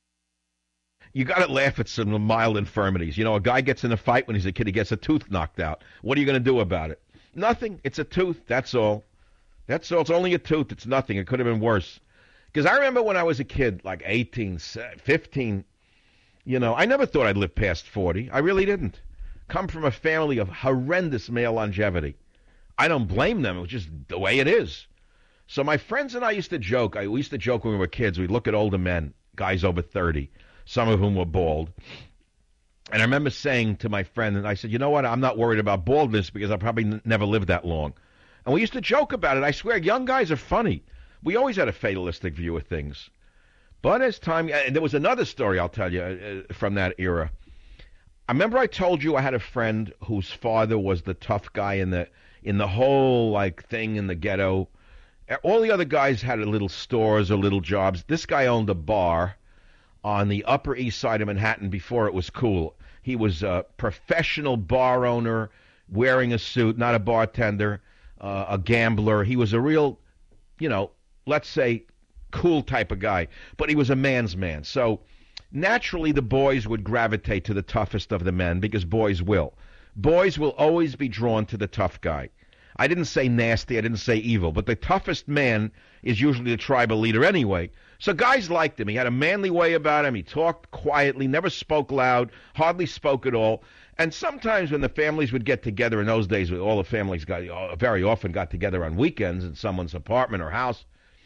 You got to laugh at some mild infirmities. You know, a guy gets in a fight when he's a kid, he gets a tooth knocked out. What are you going to do about it? Nothing. It's a tooth. That's all. That's all. It's only a tooth. It's nothing. It could have been worse. Because I remember when I was a kid, like eighteen, fifteen, you know, I never thought I'd live past forty. I really didn't. Come from a family of horrendous male longevity. I don't blame them. It was just the way it is. So my friends and I used to joke. I, we used to joke when we were kids. We'd look at older men, guys over thirty, some of whom were bald. And I remember saying to my friend, and I said, you know what, I'm not worried about baldness because I probably n- never lived that long. And we used to joke about it. I swear, young guys are funny. We always had a fatalistic view of things. But as time, and there was another story I'll tell you uh, from that era. I remember I told you I had a friend whose father was the tough guy in the in the whole like thing in the ghetto. All the other guys had little stores or little jobs. This guy owned a bar on the Upper East Side of Manhattan before it was cool. He was a professional bar owner, wearing a suit, not a bartender, uh, a gambler. He was a real, you know, let's say, cool type of guy. But he was a man's man. So naturally the boys would gravitate to the toughest of the men because boys will. Boys will always be drawn to the tough guy. I didn't say nasty, I didn't say evil, but the toughest man is usually the tribal leader anyway. So guys liked him. He had a manly way about him. He talked quietly, never spoke loud, hardly spoke at all. And sometimes when the families would get together in those days, all the families got very often got together on weekends in someone's apartment or house,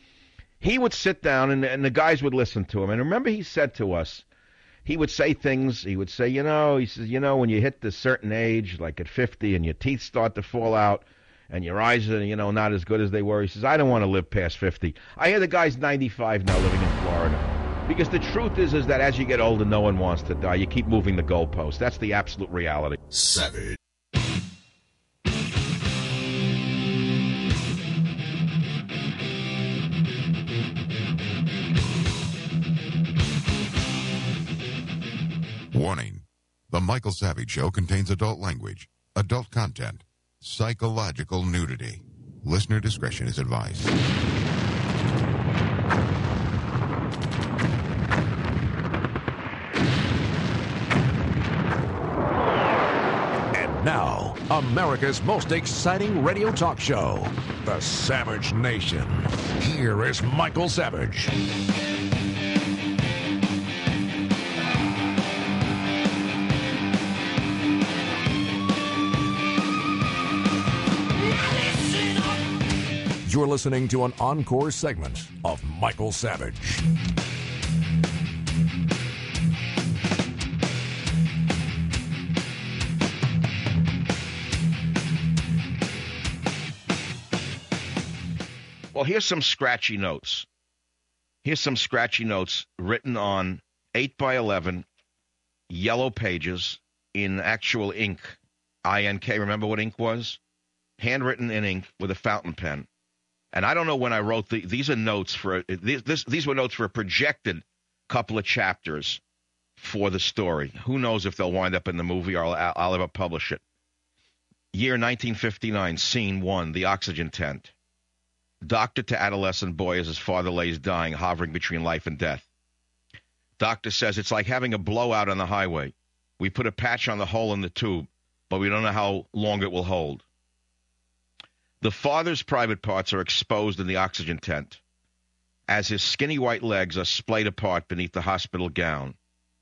he would sit down and, and the guys would listen to him. And remember he said to us, he would say things, he would say, you know, he says, you know, when you hit this certain age, like at fifty, and your teeth start to fall out, and your eyes are, you know, not as good as they were. He says, I don't want to live past fifty. I hear the guy's ninety-five now living in Florida. Because the truth is, is that as you get older, no one wants to die. You keep moving the goalpost. That's the absolute reality. Savage. Warning. The Michael Savage Show contains adult language, adult content, psychological nudity. Listener discretion is advised. And now, America's most exciting radio talk show, The Savage Nation. Here is Michael Savage. You're listening to an encore segment of Michael Savage. Well, here's some scratchy notes. Here's some scratchy notes written on eight by eleven yellow pages in actual ink. I N K, remember what ink was? Handwritten in ink with a fountain pen. And I don't know when I wrote the, these are notes for, these, this, these were notes for a projected couple of chapters for the story. Who knows if they'll wind up in the movie or I'll, I'll ever publish it. Year nineteen fifty-nine, scene one, the oxygen tent. Doctor to adolescent boy as his father lays dying, hovering between life and death. Doctor says it's like having a blowout on the highway. We put a patch on the hole in the tube, but we don't know how long it will hold. The father's private parts are exposed in the oxygen tent as his skinny white legs are splayed apart beneath the hospital gown.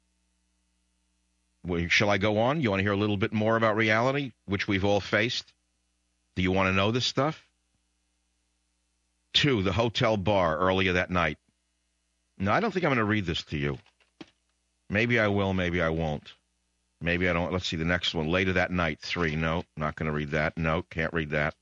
Well, shall I go on? You want to hear a little bit more about reality, which we've all faced? Do you want to know this stuff? Two, the hotel bar earlier that night. No, I don't think I'm going to read this to you. Maybe I will, maybe I won't. Maybe I don't. Let's see the next one. Later that night, three. No, not going to read that. No, can't read that.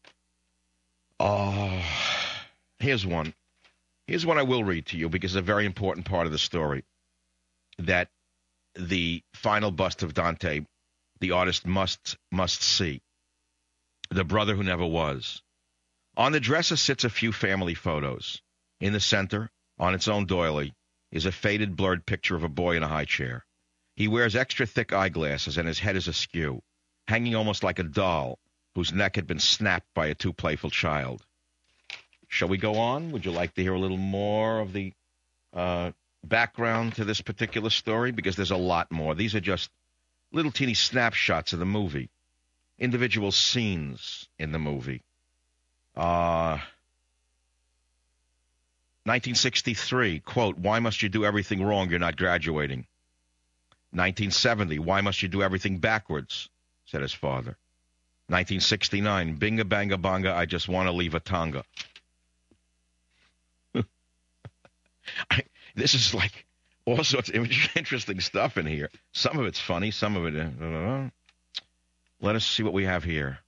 Oh, here's one. Here's one I will read to you because it's a very important part of the story that the final bust of Dante, the artist must must see. The brother who never was. On the dresser sits a few family photos. In the center, on its own doily, is a faded, blurred picture of a boy in a high chair. He wears extra thick eyeglasses and his head is askew, hanging almost like a doll whose neck had been snapped by a too playful child. Shall we go on? Would you like to hear a little more of the uh, background to this particular story? Because there's a lot more. These are just little teeny snapshots of the movie, individual scenes in the movie. Uh, nineteen sixty-three, quote, why must you do everything wrong? You're not graduating. nineteen seventy, why must you do everything backwards? Said his father. nineteen sixty-nine, binga banga banga, I just want to leave a Tonga. I, this is like all sorts of interesting stuff in here. Some of it's funny, some of it... Uh, let us see what we have here.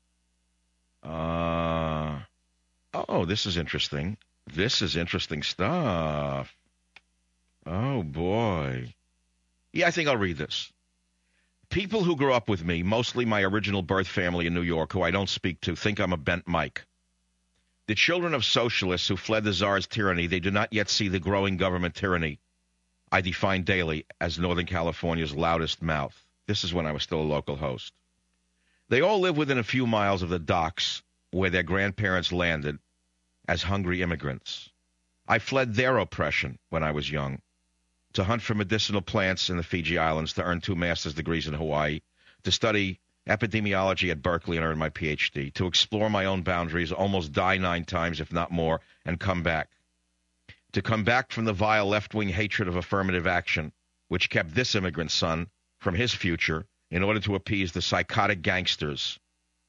Uh, oh, this is interesting. This is interesting stuff. Oh, boy. Yeah, I think I'll read this. People who grew up with me, mostly my original birth family in New York, who I don't speak to, think I'm a bent Mike. The children of socialists who fled the Tsar's tyranny, they do not yet see the growing government tyranny I define daily as Northern California's loudest mouth. This is when I was still a local host. They all live within a few miles of the docks where their grandparents landed as hungry immigrants. I fled their oppression when I was young, to hunt for medicinal plants in the Fiji Islands, to earn two master's degrees in Hawaii, to study epidemiology at Berkeley and earn my P H D, to explore my own boundaries, almost die nine times, if not more, and come back. To come back from the vile left-wing hatred of affirmative action, which kept this immigrant son from his future in order to appease the psychotic gangsters.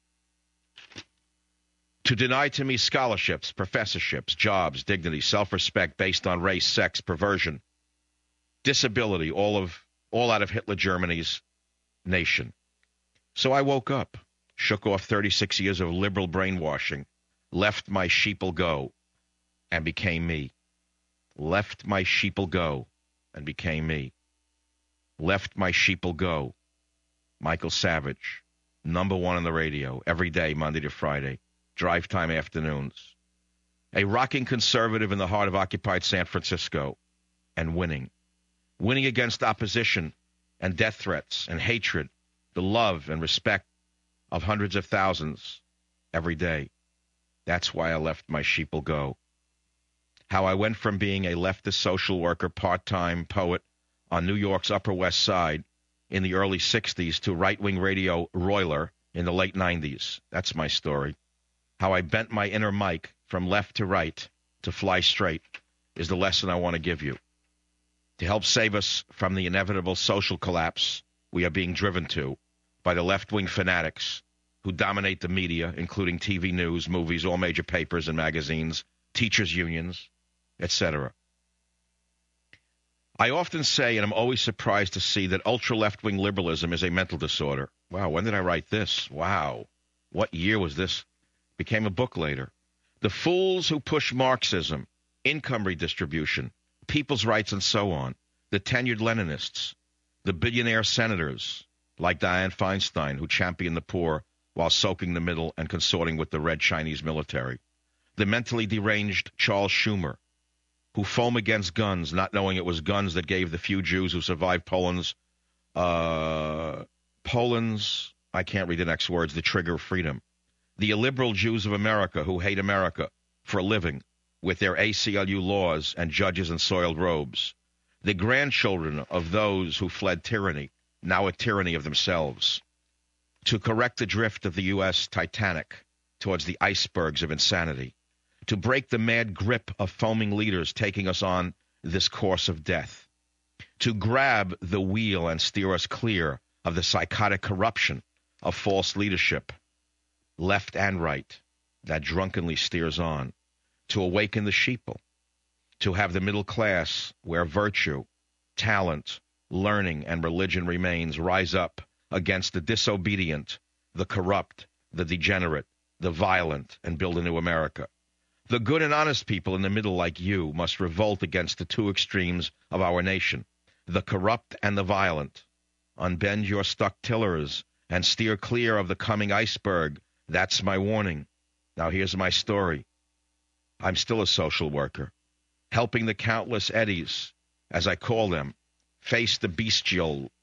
To deny to me scholarships, professorships, jobs, dignity, self-respect based on race, sex, perversion, disability, all of all out of Hitler Germany's nation. So I woke up, shook off thirty-six years of liberal brainwashing, left my sheeple go, and became me. Left my sheeple go, and became me. Left my sheeple go. Michael Savage, number one on the radio, every day, Monday to Friday, drive time afternoons. A rocking conservative in the heart of occupied San Francisco, and winning. Winning against opposition and death threats and hatred, the love and respect of hundreds of thousands every day. That's why I left my sheeple go. How I went from being a leftist social worker, part-time poet on New York's Upper West Side in the early sixties to right-wing radio roiler in the late nineties. That's my story. How I bent my inner Mike from left to right to fly straight is the lesson I want to give you. To help save us from the inevitable social collapse we are being driven to by the left-wing fanatics who dominate the media, including T V news, movies, all major papers and magazines, teachers' unions, et cetera. I often say, and I'm always surprised to see, that ultra-left-wing liberalism is a mental disorder. Wow, when did I write this? Wow. What year was this? Became a book later. The fools who push Marxism, income redistribution, people's rights, and so on, the tenured Leninists, the billionaire senators like Dianne Feinstein, who champion the poor while soaking the middle and consorting with the red Chinese military, the mentally deranged Charles Schumer, who foam against guns, not knowing it was guns that gave the few Jews who survived Poland's, uh, Poland's, I can't read the next words, the trigger of freedom. The illiberal Jews of America who hate America for a living with their A C L U laws and judges in soiled robes. The grandchildren of those who fled tyranny, now a tyranny of themselves. To correct the drift of the U S Titanic towards the icebergs of insanity. To break the mad grip of foaming leaders taking us on this course of death. To grab the wheel and steer us clear of the psychotic corruption of false leadership, left and right, that drunkenly steers on. To awaken the sheeple. To have the middle class, where virtue, talent, learning, and religion remains, rise up against the disobedient, the corrupt, the degenerate, the violent, and build a new America. The good and honest people in the middle, like you, must revolt against the two extremes of our nation, the corrupt and the violent. Unbend your stuck tillers and steer clear of the coming iceberg. That's my warning. Now here's my story. I'm still a social worker, helping the countless eddies, as I call them, face the bestial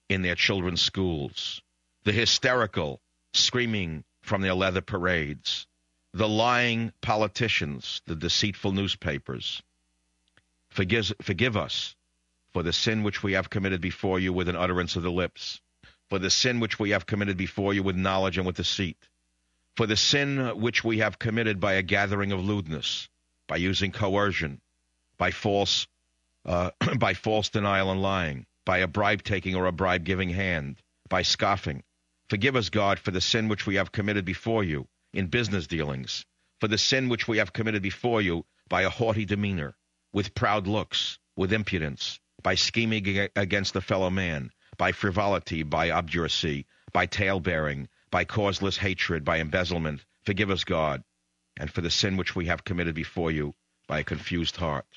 in their children's schools, the hysterical screaming from their leather parades, the lying politicians, the deceitful newspapers. Forgive, forgive us for the sin which we have committed before you with an utterance of the lips, for the sin which we have committed before you with knowledge and with deceit, for the sin which we have committed by a gathering of lewdness, by using coercion, by false, uh, by false denial and lying, by a bribe-taking or a bribe-giving hand, by scoffing. Forgive us, God, for the sin which we have committed before you in business dealings, for the sin which we have committed before you by a haughty demeanor, with proud looks, with impudence, by scheming against the fellow man, by frivolity, by obduracy, by tale-bearing, by causeless hatred, by embezzlement. Forgive us, God, and for the sin which we have committed before you by a confused heart.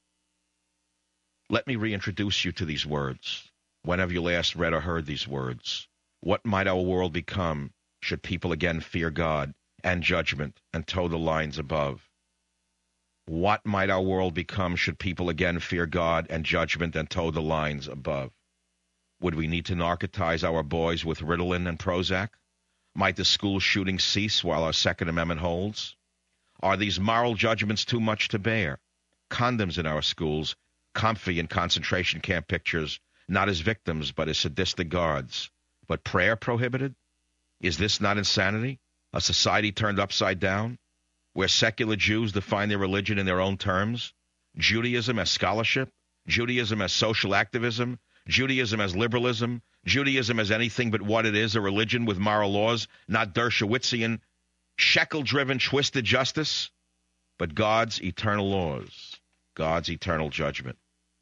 Let me reintroduce you to these words. When have you last read or heard these words? What might our world become should people again fear God and judgment and toe the lines above? What might our world become should people again fear God and judgment and toe the lines above? Would we need to narcotize our boys with Ritalin and Prozac? Might the school shooting cease while our Second Amendment holds? Are these moral judgments too much to bear? Condoms in our schools, comfy in concentration camp pictures, not as victims but as sadistic guards. But prayer prohibited? Is this not insanity? A society turned upside down? Where secular Jews define their religion in their own terms? Judaism as scholarship? Judaism as social activism? Judaism as liberalism? Judaism as anything but what it is, a religion with moral laws, not Dershowitzian, shekel-driven, twisted justice, but God's eternal laws, God's eternal judgment.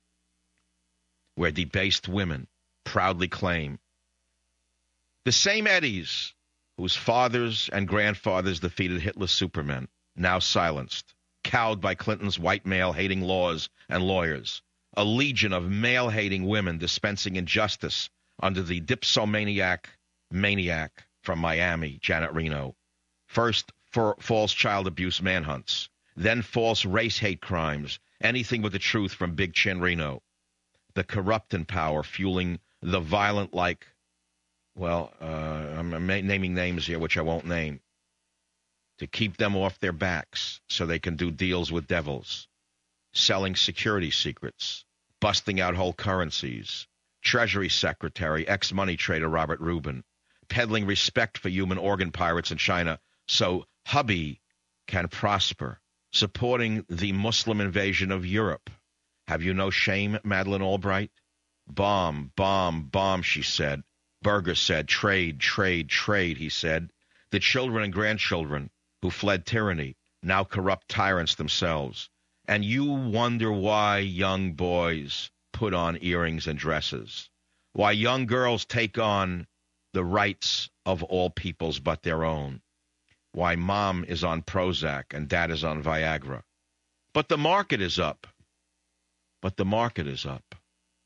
Where debased women proudly claim the same eddies whose fathers and grandfathers defeated Hitler's supermen, now silenced, cowed by Clinton's white male-hating laws and lawyers, a legion of male-hating women dispensing injustice under the dipsomaniac maniac from Miami, Janet Reno. First, for false child abuse manhunts, then false race hate crimes, anything but the truth from Big Chin Reno. The corrupt in power fueling the violent like, well, uh, I'm naming names here which I won't name, to keep them off their backs so they can do deals with devils, selling security secrets, busting out whole currencies, Treasury Secretary, ex-money trader Robert Rubin, peddling respect for human organ pirates in China so hubby can prosper, supporting the Muslim invasion of Europe. Have you no shame, Madeleine Albright? Bomb, bomb, bomb, she said. Berger said, trade, trade, trade, he said. The children and grandchildren who fled tyranny, now corrupt tyrants themselves. And you wonder why young boys put on earrings and dresses, why young girls take on the rights of all peoples but their own, why mom is on Prozac and dad is on Viagra. But the market is up. But the market is up.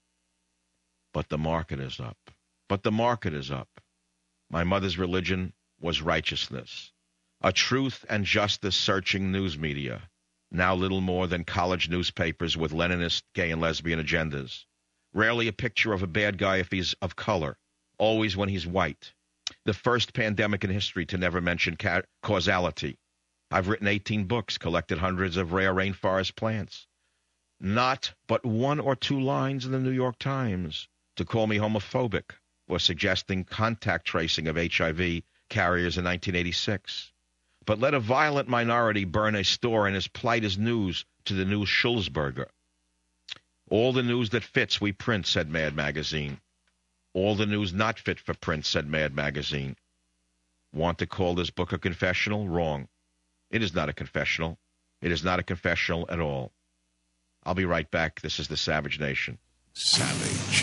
But the market is up. But the market is up. My mother's religion was righteousness, a truth and justice searching news media, now little more than college newspapers with Leninist, gay, and lesbian agendas. Rarely a picture of a bad guy if he's of color, always when he's white. The first pandemic in history to never mention ca- causality. I've written eighteen books, collected hundreds of rare rainforest plants. Not but one or two lines in the New York Times to call me homophobic or suggesting contact tracing of H I V carriers in nineteen eighty-six. But let a violent minority burn a store and his plight is news to the new Schulzberger. All the news that fits we print, said Mad Magazine. All the news not fit for print, said Mad Magazine. Want to call this book a confessional? Wrong. It is not a confessional. It is not a confessional at all. I'll be right back. This is the Savage Nation. Savage.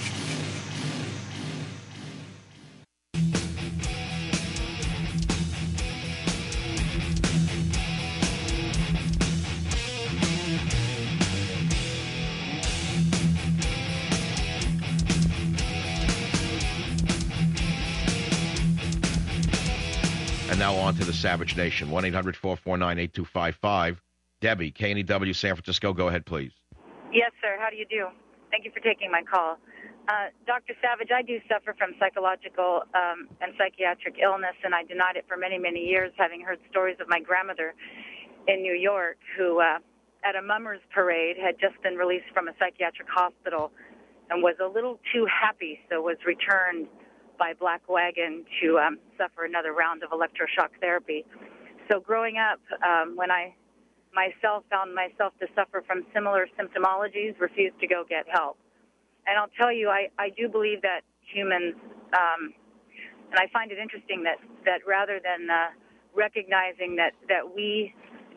And now on to the Savage Nation. one eight hundred four four nine eight two five five. Debbie, K N E W San Francisco. Go ahead, please. Yes, sir. How do you do? Thank you for taking my call. Uh, Doctor Savage, I do suffer from psychological um, and psychiatric illness, and I denied it for many, many years, having heard stories of my grandmother in New York who, uh, at a mummers parade, had just been released from a psychiatric hospital and was a little too happy, so was returned by Black Wagon to um, suffer another round of electroshock therapy. So growing up, um, when I myself found myself to suffer from similar symptomologies, refused to go get help. And I'll tell you, I, I do believe that humans, um, and I find it interesting that, that rather than uh, recognizing that, that we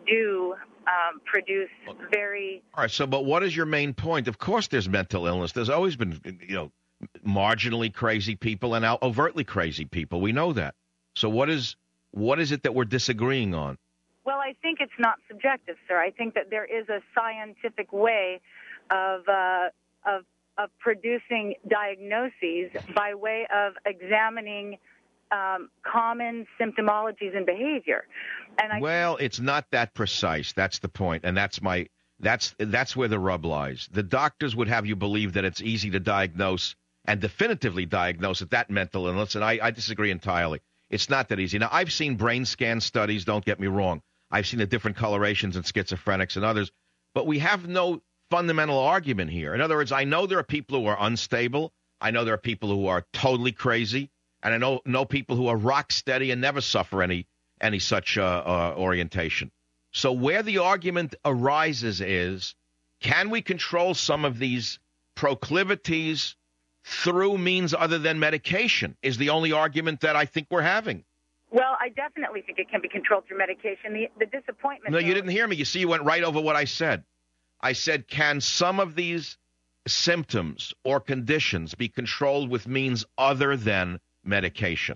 do um, produce very... All right, so but what is your main point? Of course there's mental illness. There's always been, you know, marginally crazy people and out overtly crazy people. We know that. So what is what is it that we're disagreeing on? Well, I think it's not subjective, sir. I think that there is a scientific way of uh, of of producing diagnoses by way of examining um, common symptomologies and behavior. And I well, it's not that precise. That's the point, and that's my that's that's where the rub lies. The doctors would have you believe that it's easy to diagnose and definitively diagnose it, that mental illness, and I, I disagree entirely. It's not that easy. Now, I've seen brain scan studies, don't get me wrong. I've seen the different colorations in schizophrenics and others, but we have no fundamental argument here. In other words, I know there are people who are unstable. I know there are people who are totally crazy, and I know know people who are rock steady and never suffer any any such uh, uh, orientation. So where the argument arises is, can we control some of these proclivities through means other than medication, is the only argument that I think we're having. Well, I definitely think it can be controlled through medication. The, the disappointment... No, you didn't hear me. You see, you went right over what I said. I said, can some of these symptoms or conditions be controlled with means other than medication?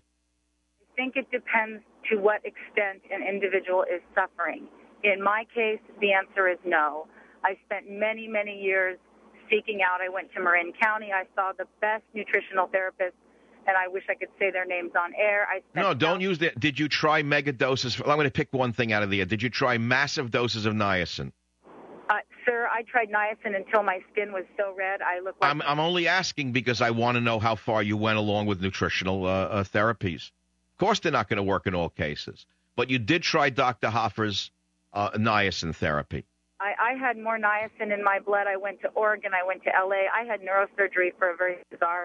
I think it depends to what extent an individual is suffering. In my case, the answer is no. I spent many, many years seeking out. I went to Marin County. I saw the best nutritional therapists, and I wish I could say their names on air. I spent no, don't use that. Did you try mega doses? I'm going to pick one thing out of the air. Did you try massive doses of niacin? Uh, sir, I tried niacin until my skin was so red I looked like... I'm, I'm only asking because I want to know how far you went along with nutritional uh, uh, therapies. Of course they're not going to work in all cases, but you did try Doctor Hoffer's uh, niacin therapy. I, I had more niacin in my blood. I went to Oregon. I went to L A. I had neurosurgery for a very bizarre,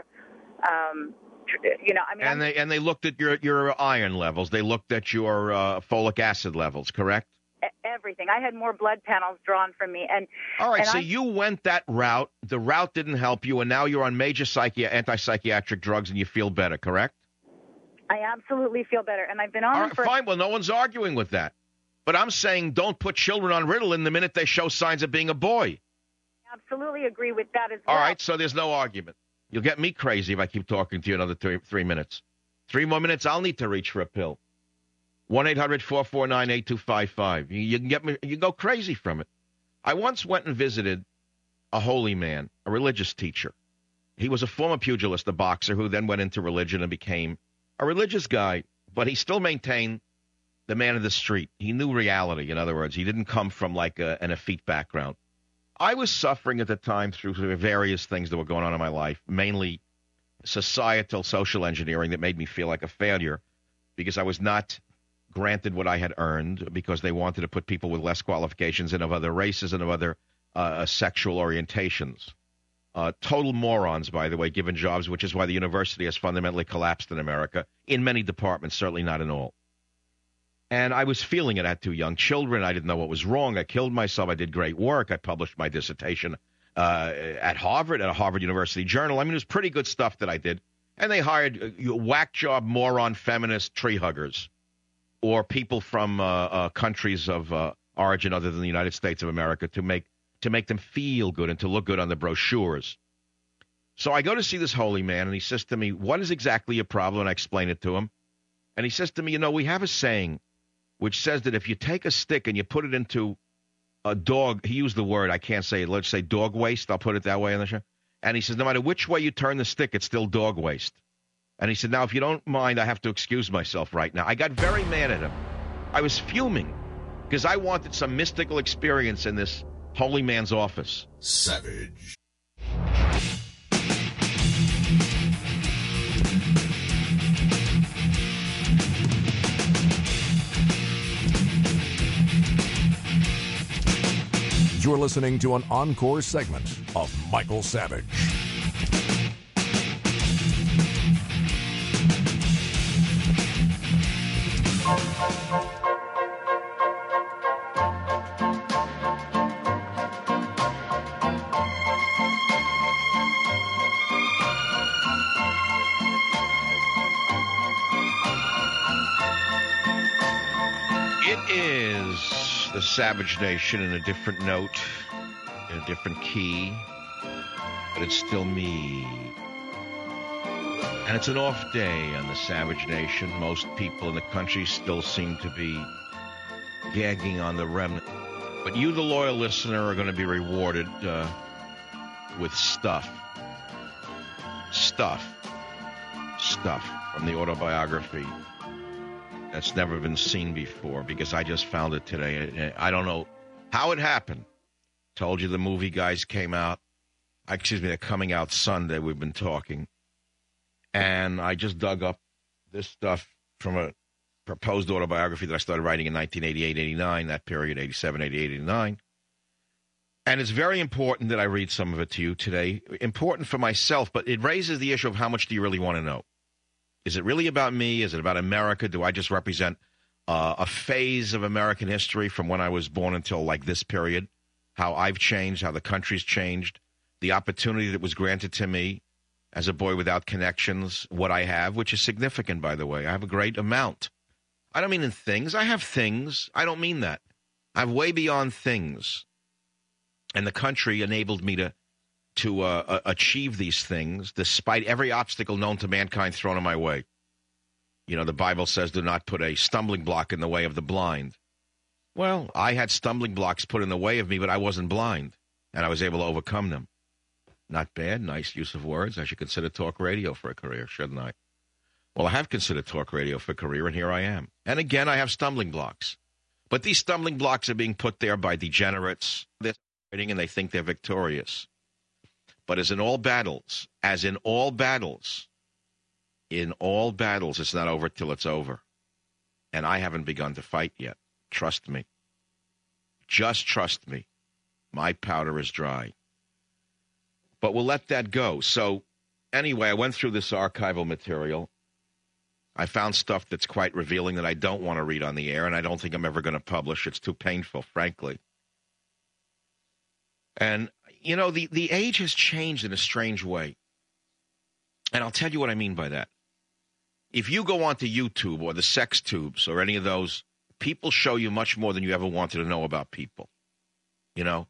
um, you know, I mean... And they, and they looked at your, your iron levels. They looked at your uh, folic acid levels, correct? Everything. I had more blood panels drawn from me. And all right, and so I, you went that route. The route didn't help you, and now you're on major psychi- anti-psychiatric drugs, and you feel better, correct? I absolutely feel better, and I've been on all them right, for... Fine, well, no one's arguing with that. But I'm saying don't put children on Ritalin the minute they show signs of being a boy. I absolutely agree with that as well. All right, so there's no argument. You'll get me crazy if I keep talking to you another three, three minutes. Three more minutes, I'll need to reach for a pill. one eight hundred four four nine eight two five five. You, you can get me. You can go crazy from it. I once went and visited a holy man, a religious teacher. He was a former pugilist, a boxer, who then went into religion and became a religious guy, but he still maintained the man of the street. He knew reality, in other words. He didn't come from like a, an effete background. I was suffering at the time through various things that were going on in my life, mainly societal social engineering that made me feel like a failure because I was not granted what I had earned because they wanted to put people with less qualifications and of other races and of other uh, sexual orientations. Uh, total morons, by the way, given jobs, which is why the university has fundamentally collapsed in America in many departments, certainly not in all. And I was feeling it. I had two young children. I didn't know what was wrong. I killed myself. I did great work. I published my dissertation uh, at Harvard, at a Harvard University journal. I mean, it was pretty good stuff that I did. And they hired uh, whack job moron feminist tree huggers or people from uh, uh, countries of uh, origin other than the United States of America to make to make them feel good and to look good on the brochures. So I go to see this holy man, and he says to me, what is exactly your problem? And I explain it to him. And he says to me, you know, we have a saying which says that if you take a stick and you put it into a dog, he used the word, I can't say it, let's say dog waste, I'll put it that way on the show. And he says, no matter which way you turn the stick, it's still dog waste. And he said, now, if you don't mind, I have to excuse myself right now. I got very mad at him. I was fuming because I wanted some mystical experience in this holy man's office. Savage. You're listening to an encore segment of Michael Savage. It is the Savage Nation in a different note, in a different key, but it's still me. And it's an off day on the Savage Nation. Most people in the country still seem to be gagging on the remnant. But you, the loyal listener, are going to be rewarded uh, with stuff. Stuff. Stuff from the autobiography that's never been seen before, because I just found it today. I don't know how it happened. Told you the movie guys came out. Excuse me, they're coming out Sunday. We've been talking. And I just dug up this stuff from a proposed autobiography that I started writing in nineteen eighty-eight, eighty-nine, that period, eighty-seven, eighty-eight, eighty-nine. And it's very important that I read some of it to you today. Important for myself, but it raises the issue of how much do you really want to know? Is it really about me? Is it about America? Do I just represent uh, a phase of American history from when I was born until like this period? How I've changed, how the country's changed, the opportunity that was granted to me as a boy without connections, what I have, which is significant, by the way. I have a great amount. I don't mean in things. I have things. I don't mean that. I'm way beyond things. And the country enabled me to to uh, achieve these things despite every obstacle known to mankind thrown in my way. You know, the Bible says do not put a stumbling block in the way of the blind. Well, I had stumbling blocks put in the way of me, but I wasn't blind, and I was able to overcome them. Not bad, nice use of words. I should consider talk radio for a career, shouldn't I? Well, I have considered talk radio for a career, and here I am. And again, I have stumbling blocks. But these stumbling blocks are being put there by degenerates. They're fighting, and they think they're victorious. But as in all battles, as in all battles, in all battles, it's not over till it's over. And I haven't begun to fight yet. Trust me. Just trust me. My powder is dry. But we'll let that go. So anyway, I went through this archival material. I found stuff that's quite revealing that I don't want to read on the air, and I don't think I'm ever going to publish. It's too painful, frankly. And, you know, the, the age has changed in a strange way. And I'll tell you what I mean by that. If you go onto YouTube or the sex tubes or any of those, people show you much more than you ever wanted to know about people, you know?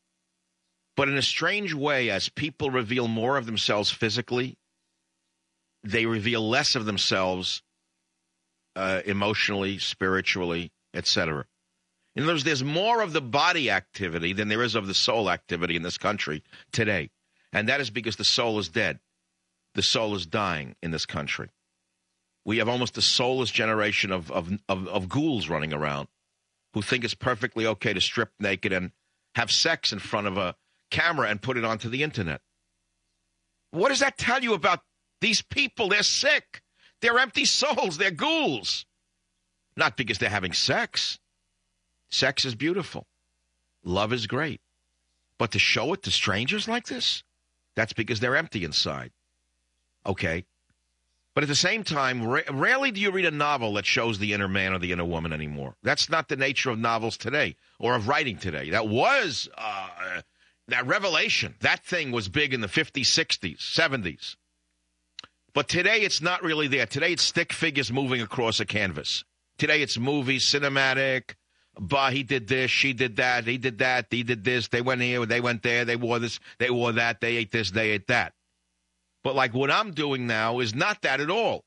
But in a strange way, as people reveal more of themselves physically, they reveal less of themselves uh, emotionally, spiritually, et cetera. In other words, there's more of the body activity than there is of the soul activity in this country today. And that is because the soul is dead. The soul is dying in this country. We have almost a soulless generation of, of, of, of ghouls running around who think it's perfectly okay to strip naked and have sex in front of a camera and put it onto the internet. What does that tell you about these people? They're sick. They're empty souls. They're ghouls. Not because they're having sex. Sex is beautiful. Love is great. But to show it to strangers like this, that's because they're empty inside. Okay. But at the same time, ra- rarely do you read a novel that shows the inner man or the inner woman anymore. That's not the nature of novels today or of writing today. That was, uh, that revelation, that thing was big in the fifties, sixties, seventies. But today it's not really there. Today it's stick figures moving across a canvas. Today it's movies, cinematic. Bah, he did this, she did that, he did that, he did this, they went here, they went there, they wore this, they wore that, they ate this, they ate that. But like what I'm doing now is not that at all.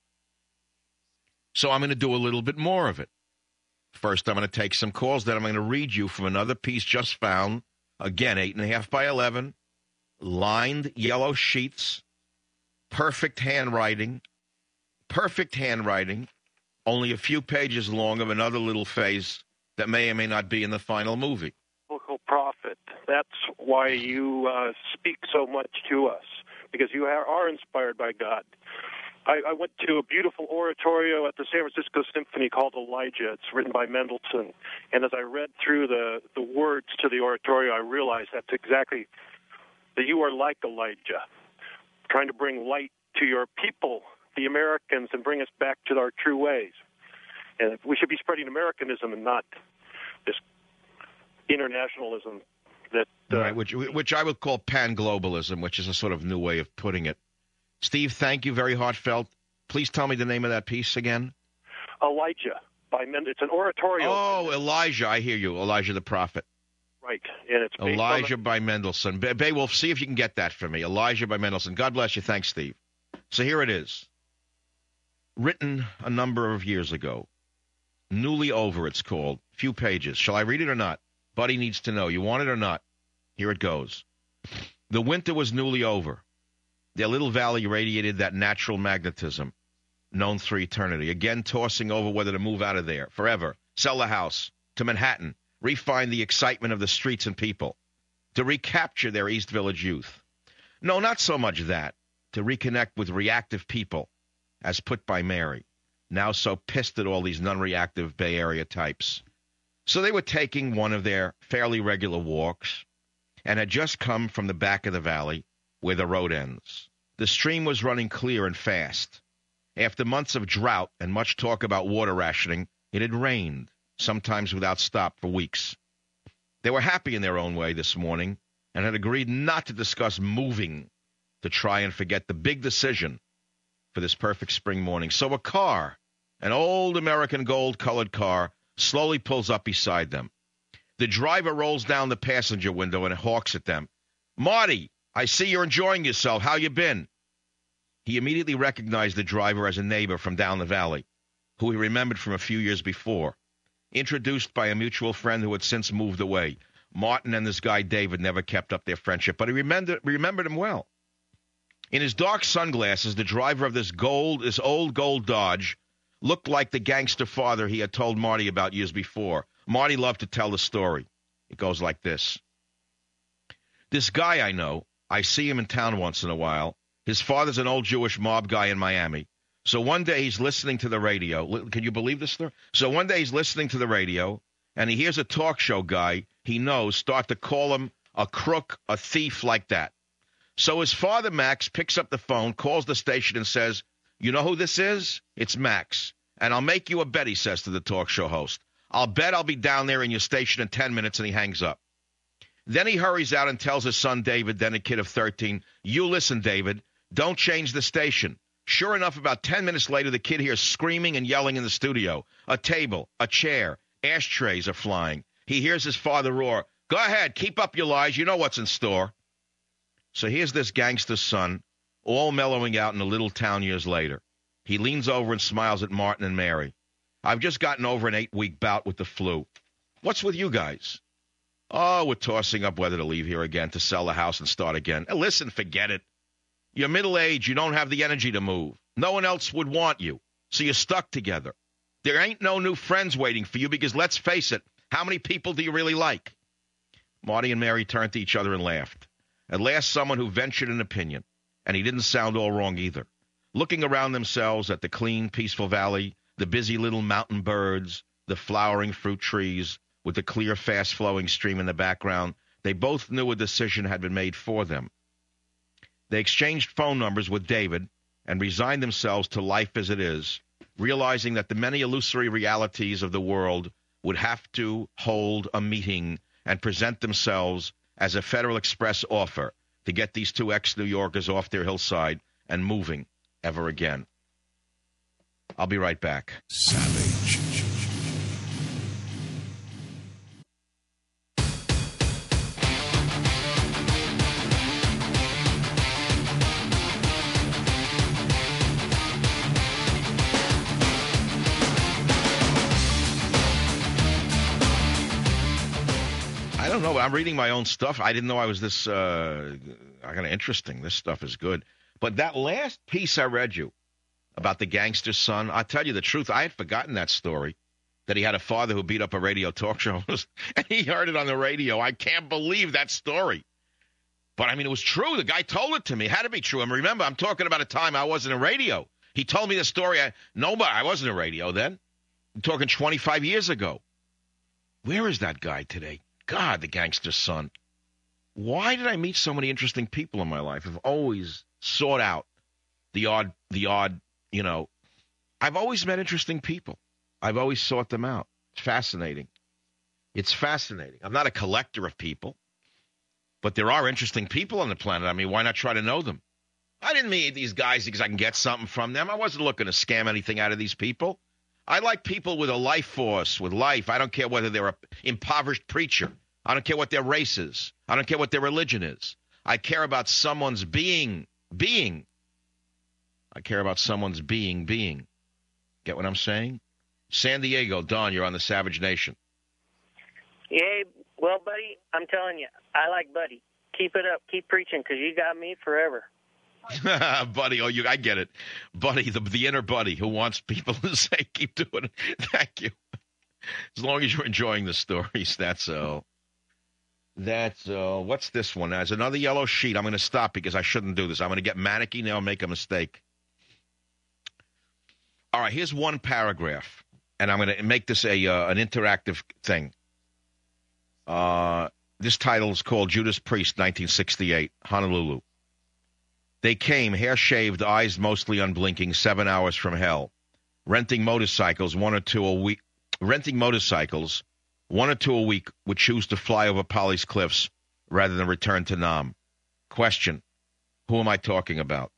So I'm going to do a little bit more of it. First, I'm going to take some calls. Then I'm going to read you from another piece just found. Again, eight and a half by eleven, lined yellow sheets, perfect handwriting, perfect handwriting, only a few pages long of another little phase that may or may not be in the final movie. Biblical prophet. That's why you uh, speak so much to us, because you are inspired by God. I, I went to a beautiful oratorio at the San Francisco Symphony called Elijah. It's written by Mendelssohn. And as I read through the, the words to the oratorio, I realized that's exactly that you are like Elijah, trying to bring light to your people, the Americans, and bring us back to our true ways. And we should be spreading Americanism and not this internationalism that uh, right, which which I would call pan-globalism, which is a sort of new way of putting it. Steve, thank you, very heartfelt. Please tell me the name of that piece again. Elijah by Mend- It's an oratorio. Oh, Elijah, I hear you, Elijah the prophet. Right, and it's based Elijah on the- by Mendelssohn. Be- Beowulf, see if you can get that for me. Elijah by Mendelssohn. God bless you. Thanks, Steve. So here it is. Written a number of years ago. Newly Over, it's called. Few pages. Shall I read it or not? Buddy needs to know. You want it or not? Here it goes. The winter was newly over. Their little valley radiated that natural magnetism known through eternity, again tossing over whether to move out of there forever, sell the house, to Manhattan, refine the excitement of the streets and people, to recapture their East Village youth. No, not so much that, to reconnect with reactive people, as put by Mary, now so pissed at all these non-reactive Bay Area types. So they were taking one of their fairly regular walks and had just come from the back of the valley where the road ends. The stream was running clear and fast. After months of drought and much talk about water rationing, it had rained, sometimes without stop, for weeks. They were happy in their own way this morning and had agreed not to discuss moving to try and forget the big decision for this perfect spring morning. So a car, an old American gold-colored car, slowly pulls up beside them. The driver rolls down the passenger window and hawks at them. "Marty, I see you're enjoying yourself. How you been?" He immediately recognized the driver as a neighbor from down the valley, who he remembered from a few years before, introduced by a mutual friend who had since moved away. Martin and this guy David never kept up their friendship, but he remembered, remembered him well. In his dark sunglasses, the driver of this gold, this old gold Dodge, looked like the gangster father he had told Marty about years before. Marty loved to tell the story. It goes like this. This guy I know, I see him in town once in a while. His father's an old Jewish mob guy in Miami. So one day he's listening to the radio. Can you believe this story? So one day he's listening to the radio, and he hears a talk show guy he knows start to call him a crook, a thief, like that. So his father, Max, picks up the phone, calls the station, and says, "You know who this is? It's Max. And I'll make you a bet," he says to the talk show host. "I'll bet I'll be down there in your station in ten minutes," and he hangs up. Then he hurries out and tells his son, David, then a kid of thirteen, "You listen, David, don't change the station." Sure enough, about ten minutes later, the kid hears screaming and yelling in the studio. A table, a chair, ashtrays are flying. He hears his father roar, "Go ahead, keep up your lies. You know what's in store." So here's this gangster's son, all mellowing out in a little town years later. He leans over and smiles at Martin and Mary. "I've just gotten over an eight-week bout with the flu. What's with you guys?" "Oh, we're tossing up whether to leave here again, to sell the house and start again." "Listen, forget it. You're middle-aged. You don't have the energy to move. No one else would want you, so you're stuck together. There ain't no new friends waiting for you because, let's face it, how many people do you really like?" Marty and Mary turned to each other and laughed. At last, someone who ventured an opinion, and he didn't sound all wrong either. Looking around themselves at the clean, peaceful valley, the busy little mountain birds, the flowering fruit trees, with the clear, fast-flowing stream in the background, they both knew a decision had been made for them. They exchanged phone numbers with David and resigned themselves to life as it is, realizing that the many illusory realities of the world would have to hold a meeting and present themselves as a Federal Express offer to get these two ex-New Yorkers off their hillside and moving ever again. I'll be right back. Savage. I don't know. I'm reading my own stuff. I didn't know I was this uh, kind of interesting. This stuff is good. But that last piece I read you about the gangster's son, I'll tell you the truth. I had forgotten that story, that he had a father who beat up a radio talk show, and he heard it on the radio. I can't believe that story. But, I mean, it was true. The guy told it to me. It had to be true. And remember, I'm talking about a time I wasn't in radio. He told me the story. I, nobody, I wasn't on radio then. I'm talking twenty-five years ago. Where is that guy today? God, the gangster's son. Why did I meet so many interesting people in my life? I've always sought out the odd, the odd, you know, I've always met interesting people. I've always sought them out. It's fascinating. It's fascinating. I'm not a collector of people, but there are interesting people on the planet. I mean, why not try to know them? I didn't meet these guys because I can get something from them. I wasn't looking to scam anything out of these people. I like people with a life force, with life. I don't care whether they're an impoverished preacher. I don't care what their race is. I don't care what their religion is. I care about someone's being, being. I care about someone's being, being. Get what I'm saying? San Diego, Don, you're on the Savage Nation. Yeah, well, buddy, I'm telling you, I like Buddy. Keep it up. Keep preaching, because you got me forever. Buddy, oh, you, I get it. Buddy, the, the inner buddy who wants people to say, keep doing it. Thank you. As long as you're enjoying the stories, that's all. That's all. What's this one? There's another yellow sheet. I'm going to stop because I shouldn't do this. I'm going to get manicky now and make a mistake. All right, here's one paragraph, and I'm going to make this a uh, an interactive thing. Uh, this title is called Judas Priest, nineteen sixty-eight, Honolulu. They came, hair-shaved, eyes mostly unblinking, seven hours from hell, renting motorcycles, one or two a week. Renting motorcycles, one or two a week, would choose to fly over Polly's cliffs rather than return to Nam. Question: who am I talking about?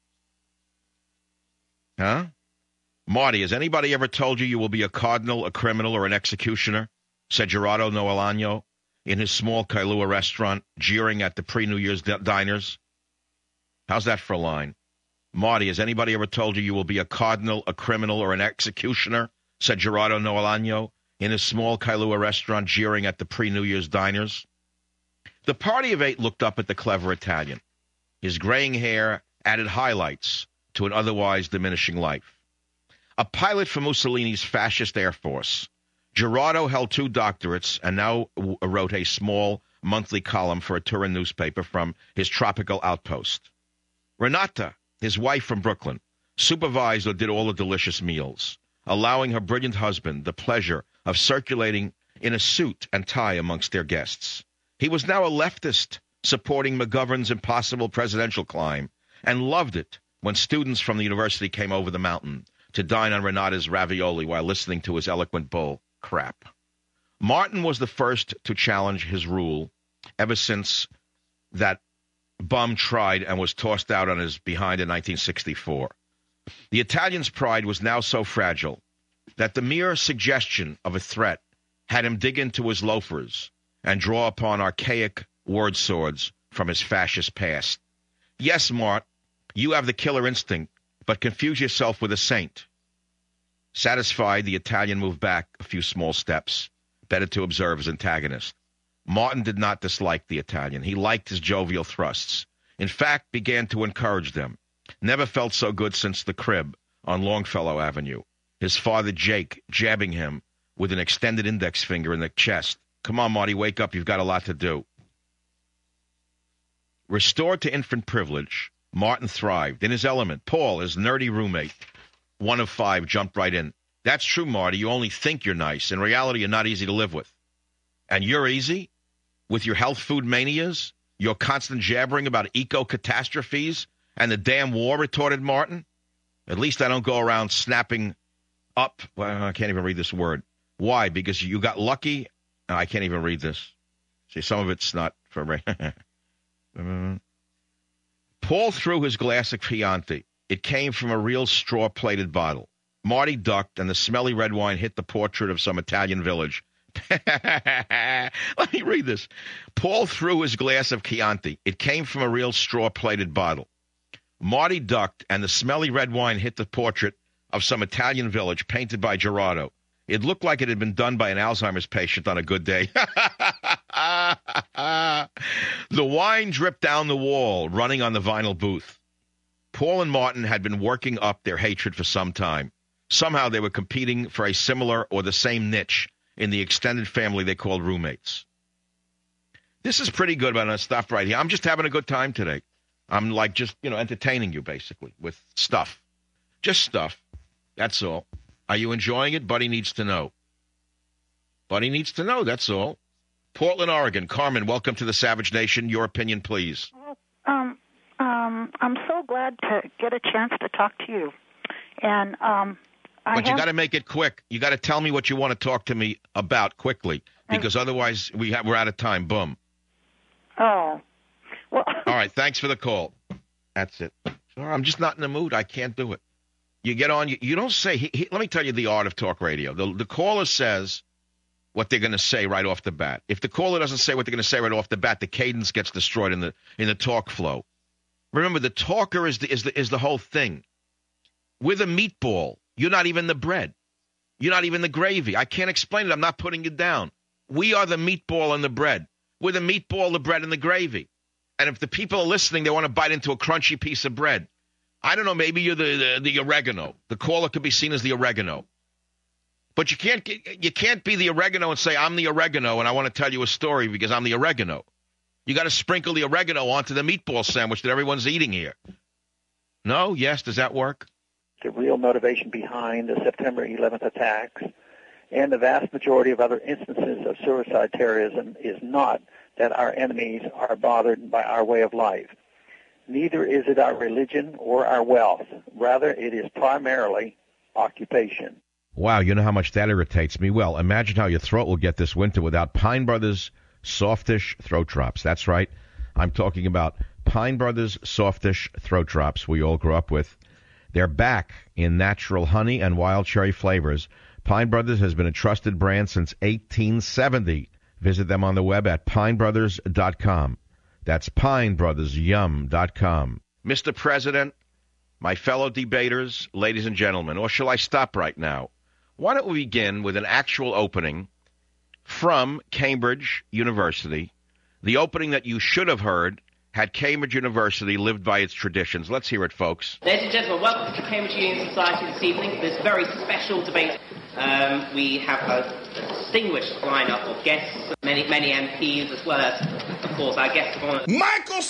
Huh? Marty, has anybody ever told you you will be a cardinal, a criminal, or an executioner? Said Gerardo Noelano in his small Kailua restaurant, jeering at the pre-New Year's d- diners. How's that for a line? Marty, has anybody ever told you you will be a cardinal, a criminal, or an executioner? Said Gerardo Noelano in his small Kailua restaurant, jeering at the pre-New Year's diners. The party of eight looked up at the clever Italian. His graying hair added highlights to an otherwise diminishing life. A pilot for Mussolini's fascist Air Force, Gerardo held two doctorates and now w- wrote a small monthly column for a Turin newspaper from his tropical outpost. Renata, his wife from Brooklyn, supervised or did all the delicious meals, allowing her brilliant husband the pleasure of circulating in a suit and tie amongst their guests. He was now a leftist, supporting McGovern's impossible presidential climb, and loved it when students from the university came over the mountain to dine on Renata's ravioli while listening to his eloquent bull crap. Martin was the first to challenge his rule ever since that bum tried and was tossed out on his behind in nineteen sixty-four. The Italian's pride was now so fragile that the mere suggestion of a threat had him dig into his loafers and draw upon archaic word swords from his fascist past. Yes, Mart, you have the killer instinct, but confuse yourself with a saint. Satisfied, the Italian moved back a few small steps, better to observe his antagonist. Martin did not dislike the Italian. He liked his jovial thrusts. In fact, began to encourage them. Never felt so good since the crib on Longfellow Avenue. His father, Jake, jabbing him with an extended index finger in the chest. Come on, Marty, wake up. You've got a lot to do. Restored to infant privilege, Martin thrived. In his element, Paul, his nerdy roommate, one of five, jumped right in. That's true, Marty. You only think you're nice. In reality, you're not easy to live with. And you're easy? With your health food manias? Your constant jabbering about eco-catastrophes and the damn war, retorted Martin. At least I don't go around snapping up. Well, I can't even read this word. Why? Because you got lucky? No, I can't even read this. See, some of it's not for me. Paul threw his glass of Chianti. It came from a real straw-plated bottle. Marty ducked, and the smelly red wine hit the portrait of some Italian village. Let me read this. Paul threw his glass of Chianti. It came from a real straw-plated bottle. Marty ducked, and the smelly red wine hit the portrait of some Italian village painted by Gerardo. It looked like it had been done by an Alzheimer's patient on a good day. The wine dripped down the wall, running on the vinyl booth. Paul and Martin had been working up their hatred for some time. Somehow they were competing for a similar or the same niche in the extended family they called roommates. This is pretty good about stuff right here. I'm just having a good time today. I'm like just, you know, entertaining you basically with stuff. Just stuff. That's all. Are you enjoying it? Buddy needs to know. Buddy needs to know, that's all. Portland, Oregon. Carmen, welcome to the Savage Nation. Your opinion, please. Um, um, I'm so glad to get a chance to talk to you. And um, I But you have... got to make it quick. You got to tell me what you want to talk to me about quickly, because I... otherwise we have, we're out of time. Boom. Oh. Well... All right, thanks for the call. That's it. I'm just not in the mood. I can't do it. You get on, you, you don't say, he, he, let me tell you the art of talk radio. The, the caller says what they're going to say right off the bat. If the caller doesn't say what they're going to say right off the bat, the cadence gets destroyed in the in the talk flow. Remember, the talker is the, is the, is the whole thing. With a meatball, you're not even the bread. You're not even the gravy. I can't explain it. I'm not putting it down. We are the meatball and the bread. We're the meatball, the bread, and the gravy. And if the people are listening, they want to bite into a crunchy piece of bread. I don't know, maybe you're the, the the oregano. The caller could be seen as the oregano. But you can't you can't be the oregano and say, I'm the oregano and I want to tell you a story because I'm the oregano. You got to sprinkle the oregano onto the meatball sandwich that everyone's eating here. No? Yes? Does that work? The real motivation behind the September eleventh attacks and the vast majority of other instances of suicide terrorism is not that our enemies are bothered by our way of life. Neither is it our religion or our wealth. Rather, it is primarily occupation. Wow, you know how much that irritates me? Well, imagine how your throat will get this winter without Pine Brothers Softish Throat Drops. That's right. I'm talking about Pine Brothers Softish Throat Drops we all grew up with. They're back in natural honey and wild cherry flavors. Pine Brothers has been a trusted brand since eighteen seventy. Visit them on the web at pine brothers dot com. That's pine brothers yum dot com. Mister President, my fellow debaters, ladies and gentlemen, or shall I stop right now? Why don't we begin with an actual opening from Cambridge University, the opening that you should have heard had Cambridge University lived by its traditions. Let's hear it, folks. Ladies and gentlemen, welcome to Cambridge Union Society this evening. This very special debate. Um, we have a distinguished lineup of guests, many many M Ps, as well as, of course, our guest of honor, Michael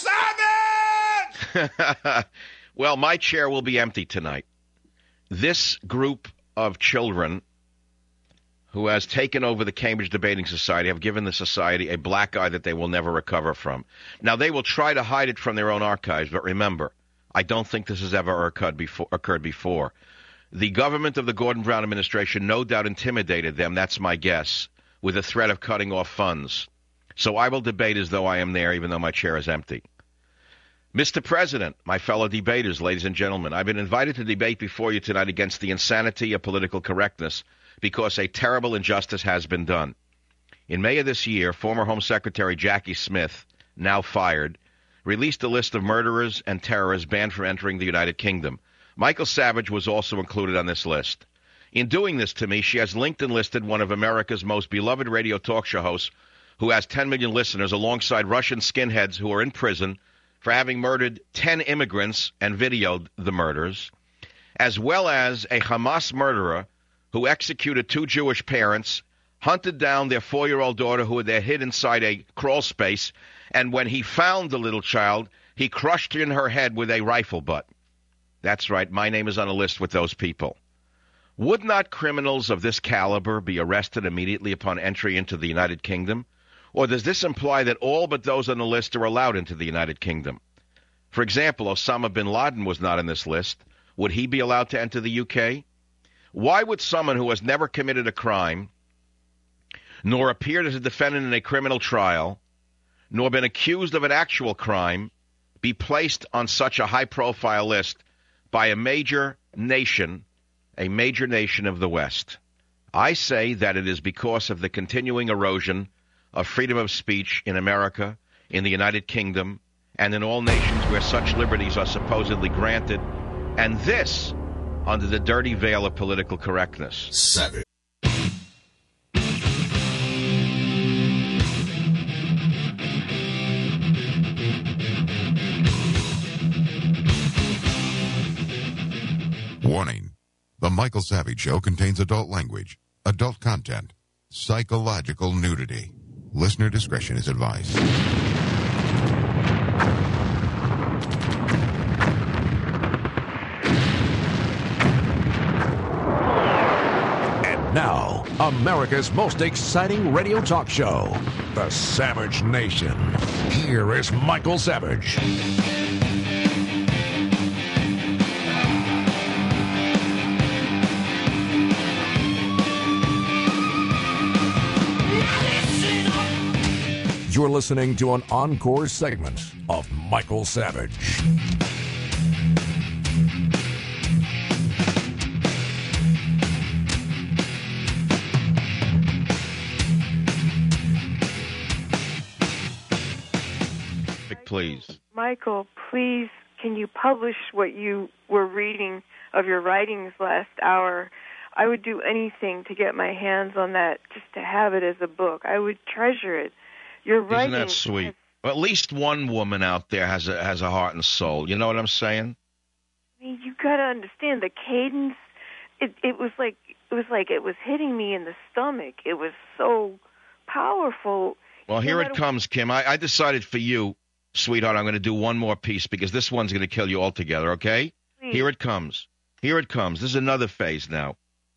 Savage! Well, my chair will be empty tonight. This group of children who has taken over the Cambridge Debating Society have given the society a black eye that they will never recover from. Now, they will try to hide it from their own archives, but remember, I don't think this has ever occurred before. Occurred before. The government of the Gordon Brown administration no doubt intimidated them, that's my guess, with the threat of cutting off funds. So I will debate as though I am there, even though my chair is empty. Mister President, my fellow debaters, ladies and gentlemen, I've been invited to debate before you tonight against the insanity of political correctness because a terrible injustice has been done. In May of this year, former Home Secretary Jackie Smith, now fired, released a list of murderers and terrorists banned from entering the United Kingdom. Michael Savage was also included on this list. In doing this to me, she has linked and listed one of America's most beloved radio talk show hosts who has ten million listeners alongside Russian skinheads who are in prison for having murdered ten immigrants and videoed the murders, as well as a Hamas murderer who executed two Jewish parents, hunted down their four-year-old daughter who they hid inside a crawl space, and when he found the little child, he crushed in her head with a rifle butt. That's right, my name is on a list with those people. Would not criminals of this caliber be arrested immediately upon entry into the United Kingdom? Or does this imply that all but those on the list are allowed into the United Kingdom? For example, Osama bin Laden was not on this list. Would he be allowed to enter the U K? Why would someone who has never committed a crime, nor appeared as a defendant in a criminal trial, nor been accused of an actual crime, be placed on such a high-profile list by a major nation, a major nation of the West? I say that it is because of the continuing erosion of freedom of speech in America, in the United Kingdom, and in all nations where such liberties are supposedly granted, and this under the dirty veil of political correctness. Savage. Warning. The Michael Savage Show contains adult language, adult content, psychological nudity. Listener discretion is advised. America's most exciting radio talk show, The Savage Nation. Here is Michael Savage. You're listening to an encore segment of Michael Savage. Please. Michael, please, can you publish what you were reading of your writings last hour? I would do anything to get my hands on that, just to have it as a book. I would treasure it. Your writing. Isn't that sweet? Well, at least one woman out there has a has a heart and soul. You know what I'm saying? I mean, you got to understand the cadence. It it was like it was like it was hitting me in the stomach. It was so powerful. Well, here it comes, Kim. I, I decided for you, sweetheart, I'm going to do one more piece because this one's going to kill you altogether, okay? Please. Here it comes. Here it comes. This is another phase now.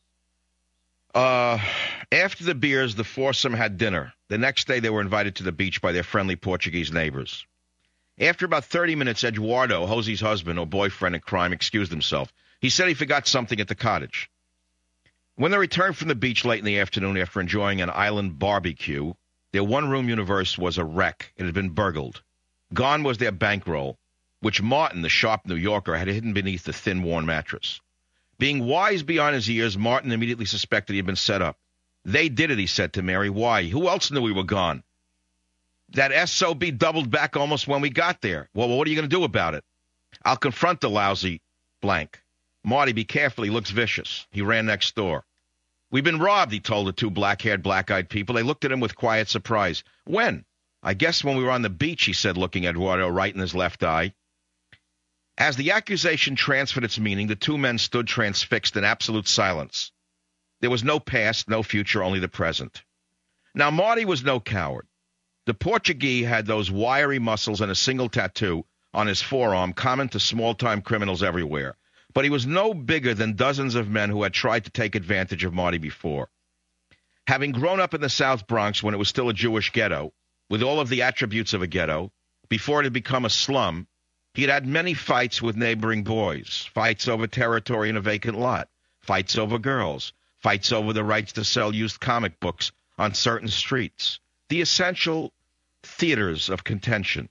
Uh, after the beers, the foursome had dinner. The next day, they were invited to the beach by their friendly Portuguese neighbors. After about thirty minutes, Eduardo, Josie's husband or boyfriend in crime, excused himself. He said he forgot something at the cottage. When they returned from the beach late in the afternoon after enjoying an island barbecue, their one-room universe was a wreck. It had been burgled. Gone was their bankroll, which Martin, the sharp New Yorker, had hidden beneath the thin, worn mattress. Being wise beyond his years, Martin immediately suspected he had been set up. They did it, he said to Mary. Why? Who else knew we were gone? That S O B doubled back almost when we got there. Well, what are you going to do about it? I'll confront the lousy blank. Marty, be careful. He looks vicious. He ran next door. We've been robbed, he told the two black-haired, black-eyed people. They looked at him with quiet surprise. When? I guess when we were on the beach, he said, looking at Eduardo right in his left eye. As the accusation transferred its meaning, the two men stood transfixed in absolute silence. There was no past, no future, only the present. Now, Marty was no coward. The Portuguese had those wiry muscles and a single tattoo on his forearm common to small-time criminals everywhere. But he was no bigger than dozens of men who had tried to take advantage of Marty before. Having grown up in the South Bronx when it was still a Jewish ghetto, with all of the attributes of a ghetto, before it had become a slum, he had had many fights with neighboring boys, fights over territory in a vacant lot, fights over girls, fights over the rights to sell used comic books on certain streets, the essential theaters of contention.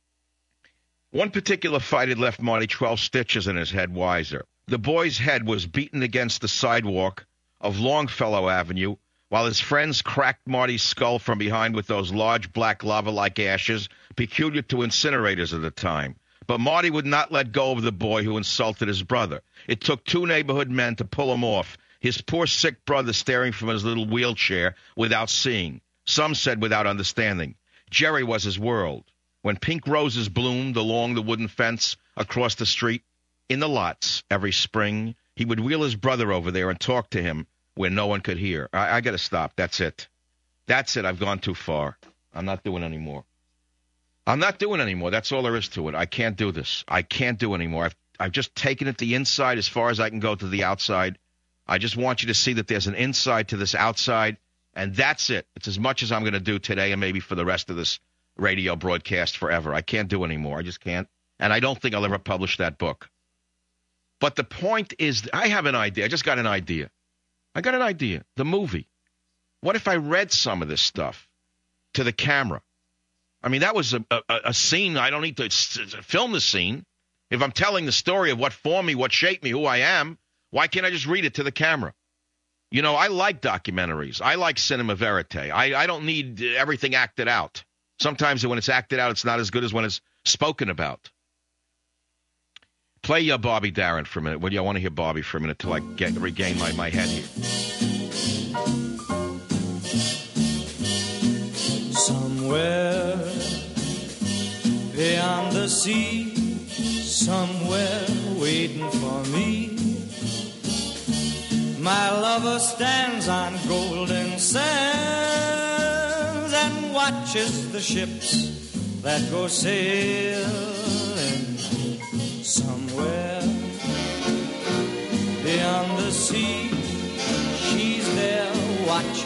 One particular fight had left Marty twelve stitches in his head wiser. The boy's head was beaten against the sidewalk of Longfellow Avenue, while his friends cracked Marty's skull from behind with those large black lava-like ashes peculiar to incinerators at the time. But Marty would not let go of the boy who insulted his brother. It took two neighborhood men to pull him off, his poor sick brother staring from his little wheelchair without seeing. Some said without understanding. Jerry was his world. When pink roses bloomed along the wooden fence across the street, in the lots every spring, he would wheel his brother over there and talk to him where no one could hear. I, I got to stop. That's it. That's it. I've gone too far. I'm not doing anymore. I'm not doing anymore. That's all there is to it. I can't do this. I can't do anymore. I've, I've just taken it the inside as far as I can go to the outside. I just want you to see that there's an inside to this outside, and that's it. It's as much as I'm going to do today and maybe for the rest of this radio broadcast forever. I can't do anymore. I just can't. And I don't think I'll ever publish that book. But the point is, I have an idea. I just got an idea. I got an idea. The movie. What if I read some of this stuff to the camera? I mean, that was a, a, a scene. I don't need to film the scene. If I'm telling the story of what formed me, what shaped me, who I am, why can't I just read it to the camera? You know, I like documentaries. I like cinema verite. I, I don't need everything acted out. Sometimes when it's acted out, it's not as good as when it's spoken about. Play uh, Bobby Darin for a minute. Would you? I want to hear Bobby for a minute till I get regain my, my head here. Somewhere beyond the sea, somewhere waiting for me, my lover stands on golden sands and watches the ships that go sailing. Somewhere beyond the sea, she's there watching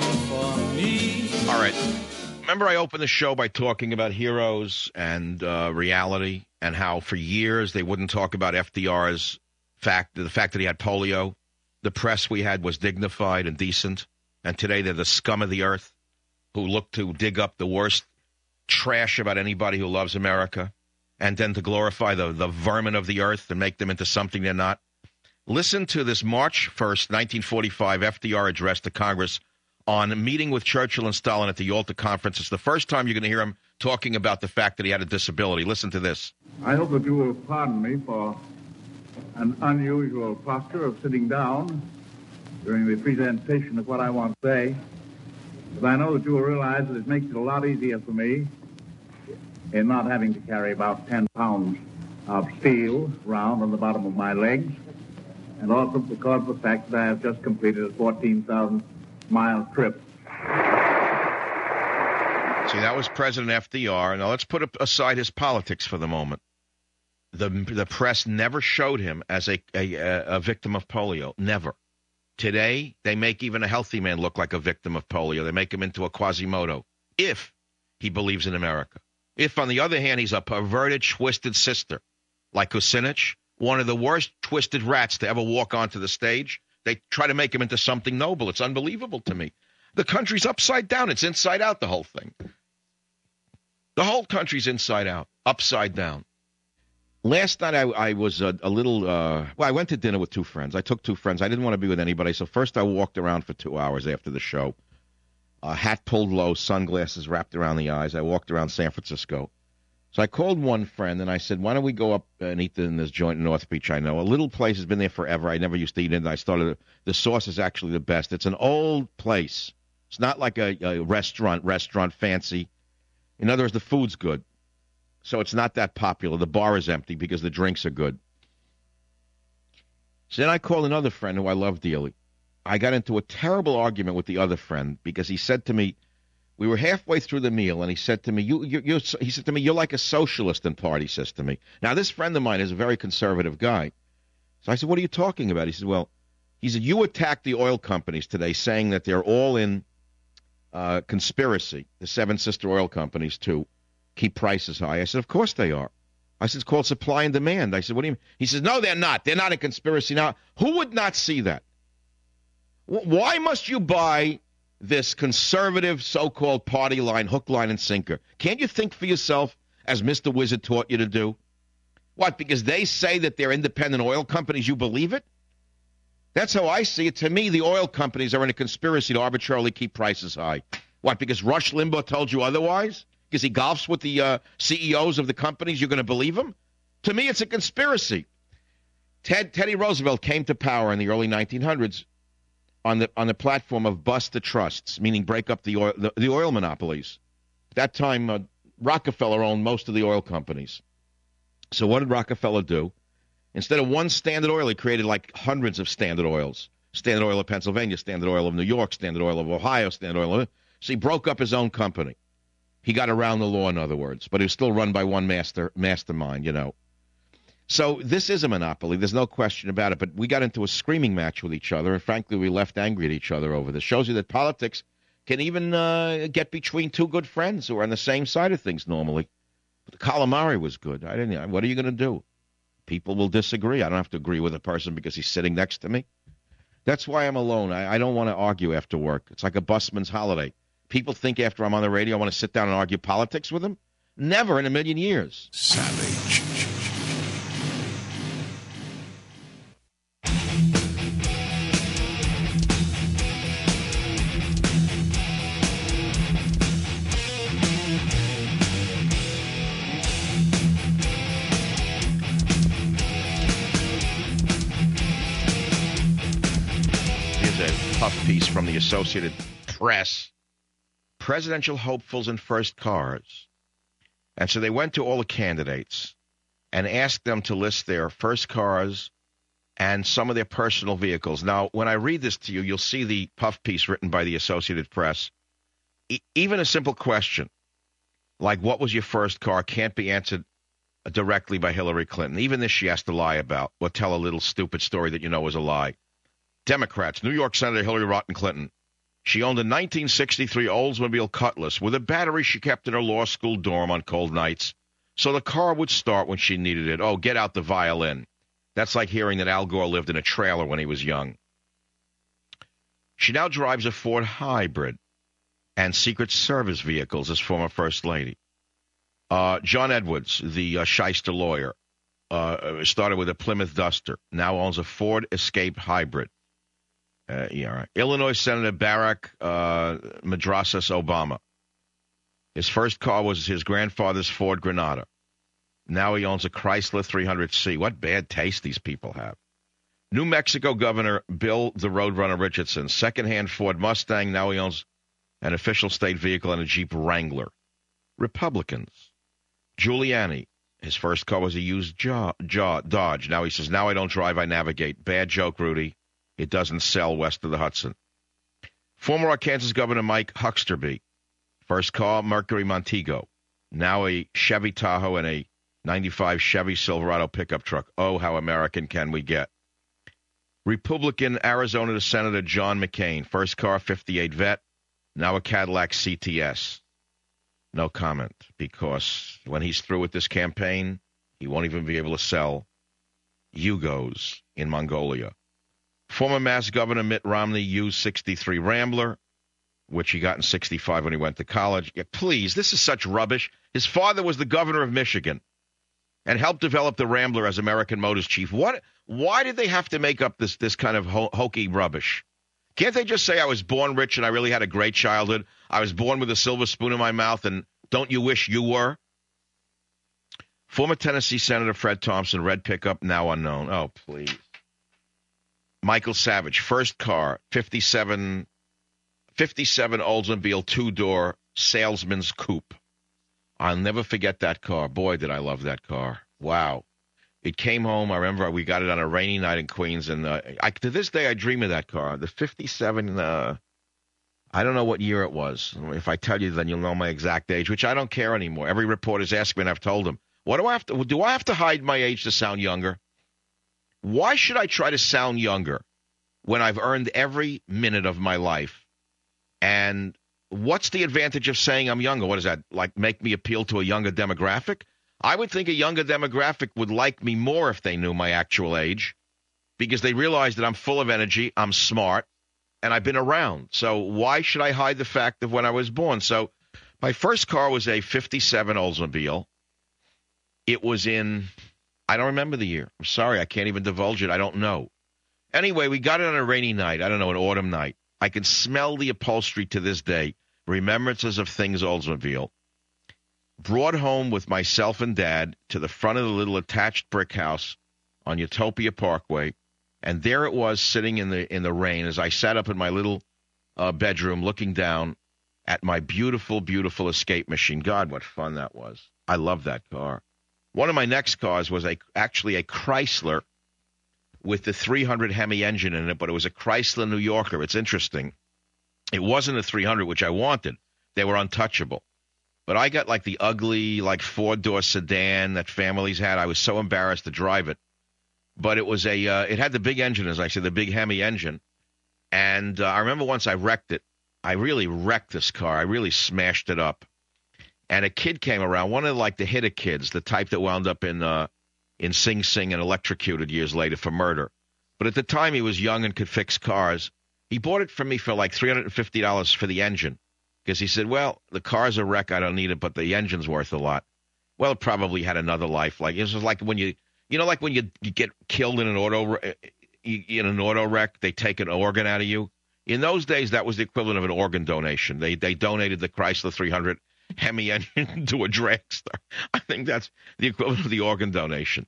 right. Remember I opened the show by talking about heroes and uh, reality and how for years they wouldn't talk about F D R's fact, the fact that he had polio. The press we had was dignified and decent, and today they're the scum of the earth who look to dig up the worst trash about anybody who loves America and then to glorify the, the vermin of the earth and make them into something they're not. Listen to this March first, nineteen forty-five F D R address to Congress on a meeting with Churchill and Stalin at the Yalta Conference. It's the first time you're going to hear him talking about the fact that he had a disability. Listen to this. I hope that you will pardon me for an unusual posture of sitting down during the presentation of what I want to say. But I know that you will realize that it makes it a lot easier for me in not having to carry about ten pounds of steel round on the bottom of my legs, and also because of the fact that I have just completed a fourteen thousand mile trip. See, that was President F D R. Now, let's put aside his politics for the moment. The the press never showed him as a, a, a victim of polio. Never. Today, they make even a healthy man look like a victim of polio. They make him into a Quasimodo, if he believes in America. If, on the other hand, he's a perverted, twisted sister, like Kucinich, one of the worst twisted rats to ever walk onto the stage, they try to make him into something noble. It's unbelievable to me. The country's upside down. It's inside out, the whole thing. The whole country's inside out, upside down. Last night I, I was a, a little, uh, well, I went to dinner with two friends. I took two friends. I didn't want to be with anybody, so first I walked around for two hours after the show. A hat pulled low, sunglasses wrapped around the eyes. I walked around San Francisco. So I called one friend, and I said, why don't we go up and eat in this joint in North Beach I know? A little place has been there forever. I never used to eat it. I started, the sauce is actually the best. It's an old place. It's not like a, a restaurant, restaurant fancy. In other words, the food's good. So it's not that popular. The bar is empty because the drinks are good. So then I called another friend who I love dearly. I got into a terrible argument with the other friend because he said to me, we were halfway through the meal, and he said to me, you, you, you're, he said to me, you're like a socialist in part, he says to me. Now, this friend of mine is a very conservative guy. So I said, what are you talking about? He said, well, he said, you attacked the oil companies today, saying that they're all in uh, conspiracy, the seven sister oil companies, to keep prices high. I said, of course they are. I said, it's called supply and demand. I said, what do you mean? He says, no, they're not. They're not a conspiracy. Now, who would not see that? Why must you buy this conservative so-called party line, hook, line, and sinker? Can't you think for yourself, as Mister Wizard taught you to do? What, because they say that they're independent oil companies, you believe it? That's how I see it. To me, the oil companies are in a conspiracy to arbitrarily keep prices high. What, because Rush Limbaugh told you otherwise? Because he golfs with the uh, C E Os of the companies, you're going to believe him? To me, it's a conspiracy. Ted, Teddy Roosevelt came to power in the early nineteen hundreds on the on the platform of bust the trusts, meaning break up the oil, the, the oil monopolies. At that time, uh, Rockefeller owned most of the oil companies. So what did Rockefeller do? Instead of one Standard Oil, he created like hundreds of Standard Oils. Standard Oil of Pennsylvania, Standard Oil of New York, Standard Oil of Ohio, Standard Oil of... So he broke up his own company. He got around the law, in other words, but he was still run by one master mastermind, you know. So this is a monopoly. There's no question about it. But we got into a screaming match with each other, and frankly, we left angry at each other over this. Shows you that politics can even uh, get between two good friends who are on the same side of things normally. But the calamari was good. I didn't. What are you going to do? People will disagree. I don't have to agree with a person because he's sitting next to me. That's why I'm alone. I, I don't want to argue after work. It's like a busman's holiday. People think after I'm on the radio I want to sit down and argue politics with them. Never in a million years. Savage. Puff piece from the Associated Press. Presidential hopefuls in first cars. And so they went to all the candidates and asked them to list their first cars and some of their personal vehicles. Now, when I read this to you, you'll see the puff piece written by the Associated Press. E- even a simple question, like what was your first car, can't be answered directly by Hillary Clinton. Even this she has to lie about or tell a little stupid story that you know is a lie. Democrats, New York Senator Hillary Rodham Clinton. She owned a nineteen sixty-three Oldsmobile Cutlass with a battery she kept in her law school dorm on cold nights, so the car would start when she needed it. Oh, get out the violin. That's like hearing that Al Gore lived in a trailer when he was young. She now drives a Ford Hybrid and Secret Service vehicles as former First Lady. Uh, John Edwards, the uh, shyster lawyer, uh, started with a Plymouth Duster, now owns a Ford Escape Hybrid. Uh, yeah, right. Illinois Senator Barack uh, Madrasas Obama. His first car was his grandfather's Ford Granada. Now he owns a Chrysler three hundred C. What bad taste these people have. New Mexico Governor Bill the Roadrunner Richardson, secondhand Ford Mustang. Now he owns an official state vehicle and a Jeep Wrangler. Republicans. Giuliani, his first car was a used jo- jo- Dodge. Now he says, now I don't drive, I navigate. Bad joke, Rudy. It doesn't sell west of the Hudson. Former Arkansas Governor Mike Hucksterby. First car, Mercury Montego. Now a Chevy Tahoe and a ninety-five Chevy Silverado pickup truck. Oh, how American can we get? Republican Arizona Senator John McCain. First car, fifty-eight Vet. Now a Cadillac C T S. No comment, because when he's through with this campaign, he won't even be able to sell Yugos in Mongolia. Former Mass Governor Mitt Romney used sixty-three Rambler, which he got in sixty-five when he went to college. Yeah, please, this is such rubbish. His father was the governor of Michigan and helped develop the Rambler as American Motors chief. What? Why did they have to make up this, this kind of ho- hokey rubbish? Can't they just say I was born rich and I really had a great childhood? I was born with a silver spoon in my mouth, and don't you wish you were? Former Tennessee Senator Fred Thompson, red pickup, now unknown. Oh, please. Michael Savage, first car, fifty-seven, fifty-seven Oldsmobile two-door salesman's coupe. I'll never forget that car. Boy, did I love that car. Wow. It came home. I remember we got it on a rainy night in Queens, and uh, I, to this day I dream of that car. The fifty-seven, uh, I don't know what year it was. If I tell you, then you'll know my exact age, which I don't care anymore. Every reporter's asked me, and I've told them, what do I have to, do I have to hide my age to sound younger? Why should I try to sound younger when I've earned every minute of my life? And what's the advantage of saying I'm younger? What does that, like, make me appeal to a younger demographic? I would think a younger demographic would like me more if they knew my actual age, because they realize that I'm full of energy, I'm smart, and I've been around. So why should I hide the fact of when I was born? So my first car was a fifty-seven Oldsmobile. It was in, I don't remember the year. I'm sorry, I can't even divulge it. I don't know. Anyway, we got it on a rainy night. I don't know, an autumn night. I can smell the upholstery to this day. Remembrances of things Oldsmobile. Brought home with myself and Dad to the front of the little attached brick house on Utopia Parkway, and there it was sitting in the in the rain as I sat up in my little uh, bedroom looking down at my beautiful, beautiful Escape machine. God, what fun that was. I love that car. One of my next cars was a actually a Chrysler with the three hundred Hemi engine in it, but it was a Chrysler New Yorker. It's interesting. It wasn't a three hundred, which I wanted. They were untouchable. But I got like the ugly, like four-door sedan that families had. I was so embarrassed to drive it. But it was a, uh, it had the big engine, as I said, the big Hemi engine. And uh, I remember once I wrecked it. I really wrecked this car. I really smashed it up. And a kid came around, one of like the hitter kids, the type that wound up in uh, in Sing Sing and electrocuted years later for murder. But at the time he was young and could fix cars. He bought it from me for like three hundred fifty dollars for the engine. Because he said, well, the car's a wreck, I don't need it, but the engine's worth a lot. Well, it probably had another life. Like it was like when you, you know, like when you, you get killed in an auto in an auto wreck, they take an organ out of you. In those days, that was the equivalent of an organ donation. They they donated the Chrysler three hundred Hemi engine to a dragster. I think that's the equivalent of the organ donation.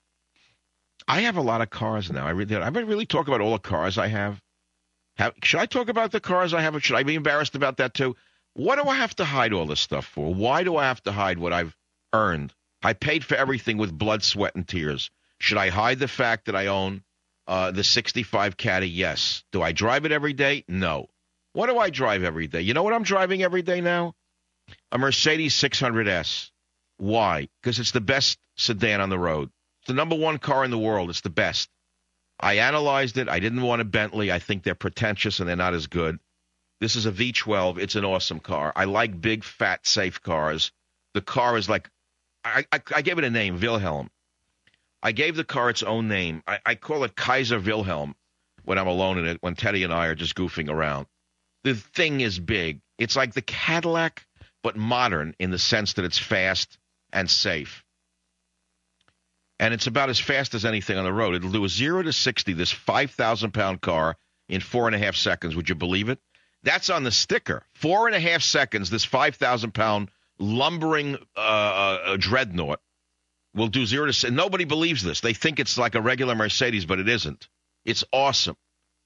I have a lot of cars now. I really, I really talk about all the cars I have. have. Should I talk about the cars I have, or should I be embarrassed about that too? What do I have to hide all this stuff for? Why do I have to hide what I've earned? I paid for everything with blood, sweat, and tears. Should I hide the fact that I own uh, the sixty-five Caddy? Yes. Do I drive it every day? No. What do I drive every day? You know what I'm driving every day now? A Mercedes six hundred S. Why? Because it's the best sedan on the road. It's the number one car in the world. It's the best. I analyzed it. I didn't want a Bentley. I think they're pretentious and they're not as good. This is a V twelve. It's an awesome car. I like big, fat, safe cars. The car is like, I, I, I gave it a name, Wilhelm. I gave the car its own name. I, I call it Kaiser Wilhelm when I'm alone in it, when Teddy and I are just goofing around. The thing is big. It's like the Cadillac, but modern in the sense that it's fast and safe. And it's about as fast as anything on the road. It'll do a zero to sixty, this five thousand pound car, in four and a half seconds. Would you believe it? That's on the sticker. Four and a half seconds, this five thousand pound lumbering uh, uh, dreadnought will do zero to sixty. Nobody believes this. They think it's like a regular Mercedes, but it isn't. It's awesome.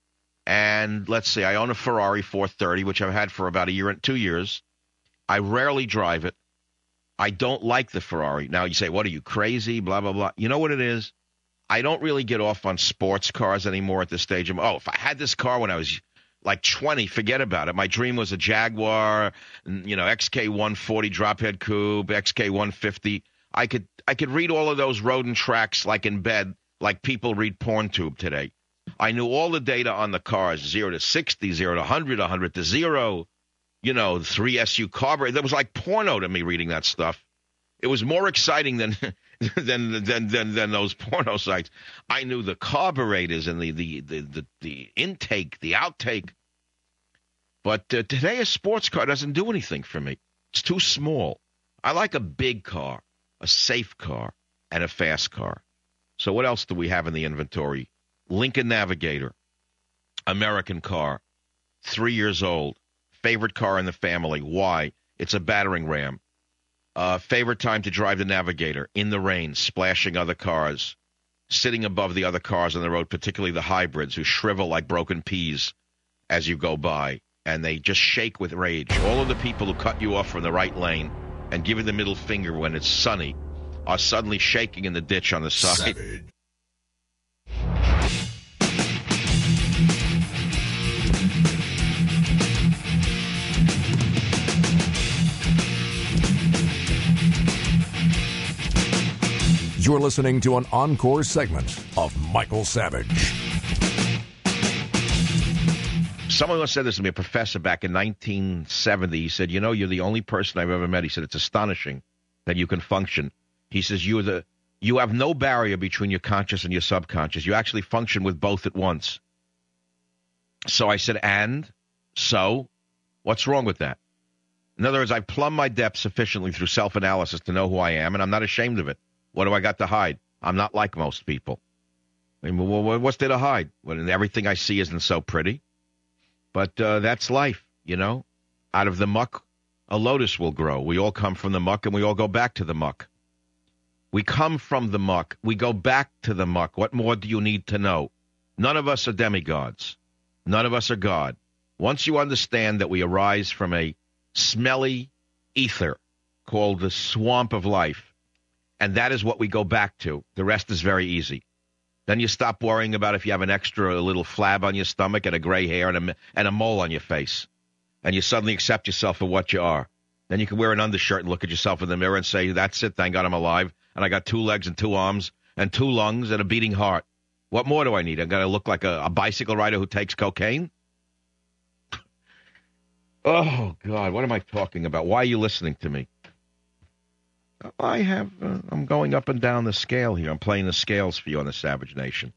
And let's see, I own a Ferrari four thirty, which I've had for about a year and two years. I rarely drive it. I don't like the Ferrari. Now you say, what are you, crazy? Blah, blah, blah. You know what it is? I don't really get off on sports cars anymore at this stage. Of, oh, if I had this car when I was like twenty, forget about it. My dream was a Jaguar, you know, X K one forty drophead coupe, X K one fifty. I could I could read all of those road and tracks like in bed, like people read PornTube today. I knew all the data on the cars, zero to sixty, zero to one hundred, one hundred to zero, you know, three S U carburetor. That was like porno to me reading that stuff. It was more exciting than than than than, than those porno sites. I knew the carburetors and the the the, the, the intake, the outtake. But uh, today a sports car doesn't do anything for me. It's too small. I like a big car, a safe car, and a fast car. So what else do we have in the inventory? Lincoln Navigator, American car, three years old, favorite car in the family. Why? It's a battering ram. Uh, favorite time to drive the Navigator, in the rain, splashing other cars, sitting above the other cars on the road, particularly the hybrids who shrivel like broken peas as you go by, and they just shake with rage. All of the people who cut you off from the right lane and give you the middle finger when it's sunny are suddenly shaking in the ditch on the side. Savage. You're listening to an encore segment of Michael Savage. Someone once said this to me, a professor back in nineteen seventy. He said, you know, you're the only person I've ever met. He said, it's astonishing that you can function. He says, you're the, you have no barrier between your conscious and your subconscious. You actually function with both at once. So I said, and? So? What's wrong with that? In other words, I've plumbed my depths sufficiently through self-analysis to know who I am, and I'm not ashamed of it. What do I got to hide? I'm not like most people. I mean, well, what's there to hide? Well, everything I see isn't so pretty. But uh, that's life, you know. Out of the muck, a lotus will grow. We all come from the muck, and we all go back to the muck. We come from the muck. We go back to the muck. What more do you need to know? None of us are demigods. None of us are God. Once you understand that we arise from a smelly ether called the swamp of life, and that is what we go back to. The rest is very easy. Then you stop worrying about if you have an extra little flab on your stomach and a gray hair and a, and a mole on your face. And you suddenly accept yourself for what you are. Then you can wear an undershirt and look at yourself in the mirror and say, that's it, thank God I'm alive. And I got two legs and two arms and two lungs and a beating heart. What more do I need? I'm going to look like a, a bicycle rider who takes cocaine? Oh, God, what am I talking about? Why are you listening to me? I have, uh, I'm going up and down the scale here. I'm playing the scales for you on the Savage Nation.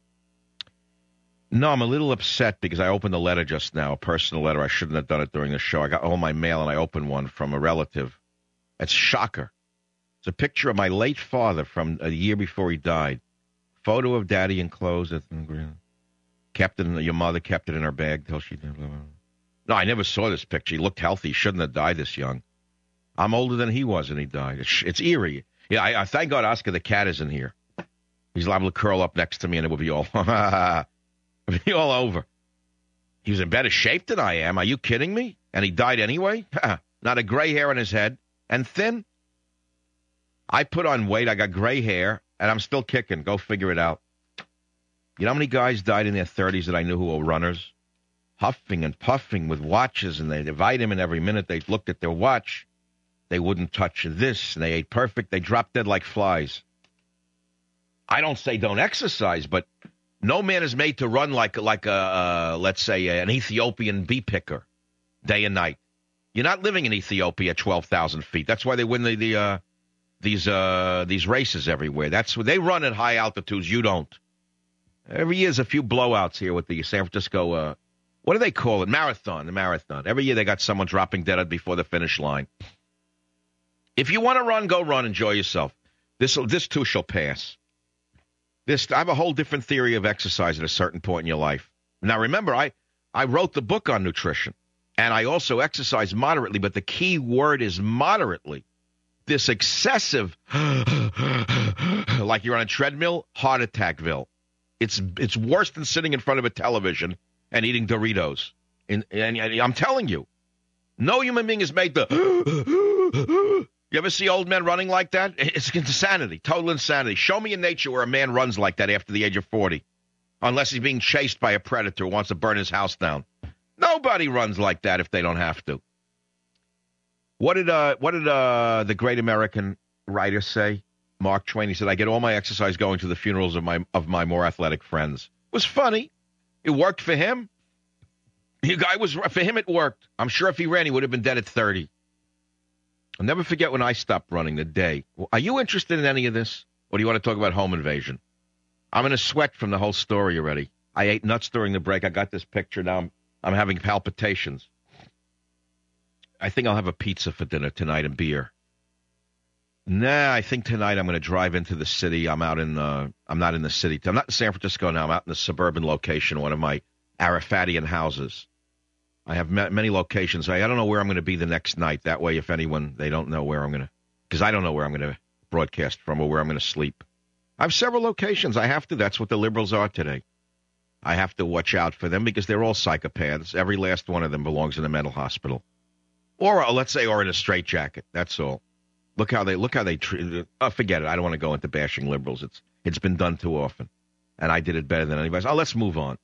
No, I'm a little upset because I opened a letter just now, a personal letter. I shouldn't have done it during the show. I got all my mail and I opened one from a relative. It's a shocker. It's a picture of my late father from a year before he died. Photo of Daddy enclosed. Kept it in, your mother kept it in her bag till she did. No, I never saw this picture. He looked healthy. He shouldn't have died this young. I'm older than he was, and he died. It's, it's eerie. Yeah, I, I thank God Oscar the cat isn't here. He's liable to curl up next to me, and it will be all, it will be all over. He was in better shape than I am. Are you kidding me? And he died anyway? Not a gray hair on his head, and thin. I put on weight. I got gray hair, and I'm still kicking. Go figure it out. You know how many guys died in their thirties that I knew who were runners? Huffing and puffing with watches, and they'd vitamin every minute. They looked at their watch. They wouldn't touch this, and they ate perfect. They dropped dead like flies. I don't say don't exercise, but no man is made to run like like a, uh, let's say, an Ethiopian bee picker. day and night. You're not living in Ethiopia at twelve thousand feet. That's why they win the, the uh, these uh, these races everywhere. That's where they run at high altitudes. You don't. Every year there's a few blowouts here with the San Francisco, uh, what do they call it? Marathon, the marathon. Every year they got someone dropping dead before the finish line. If you want to run, go run. Enjoy yourself. This this too shall pass. This I have a whole different theory of exercise at a certain point in your life. Now, remember, I, I wrote the book on nutrition, and I also exercise moderately, but the key word is moderately. This excessive, like you're on a treadmill, heart attackville. It's it's worse than sitting in front of a television and eating Doritos. And, and, and I'm telling you, no human being is made to... You ever see old men running like that? It's insanity, total insanity. Show me in nature where a man runs like that after the age of forty, unless he's being chased by a predator who wants to burn his house down. Nobody runs like that if they don't have to. What did uh what did uh the great American writer say? Mark Twain. He said, "I get all my exercise going to the funerals of my of my more athletic friends." It was funny. It worked for him. The guy was for him. It worked. I'm sure if he ran, he would have been dead at thirty. I'll never forget when I stopped running the day. Are you interested in any of this? Or do you want to talk about home invasion? I'm in a sweat from the whole story already. I ate nuts during the break. I got this picture now. I'm, I'm having palpitations. I think I'll have a pizza for dinner tonight and beer. Nah, I think tonight I'm going to drive into the city. I'm out in, uh, I'm not in the city. I'm not in San Francisco now. I'm out in the suburban location, one of my Arafatian houses. I have many locations. I, I don't know where I'm going to be the next night. That way, if anyone, they don't know where I'm going to, because I don't know where I'm going to broadcast from or where I'm going to sleep. I have several locations. I have to. That's what the liberals are today. I have to watch out for them because they're all psychopaths. Every last one of them belongs in a mental hospital. Or, uh, let's say, or in a straitjacket. That's all. Look how they, look how they treat, oh, forget it. I don't want to go into bashing liberals. It's, it's been done too often. And I did it better than anybody else. Oh, let's move on.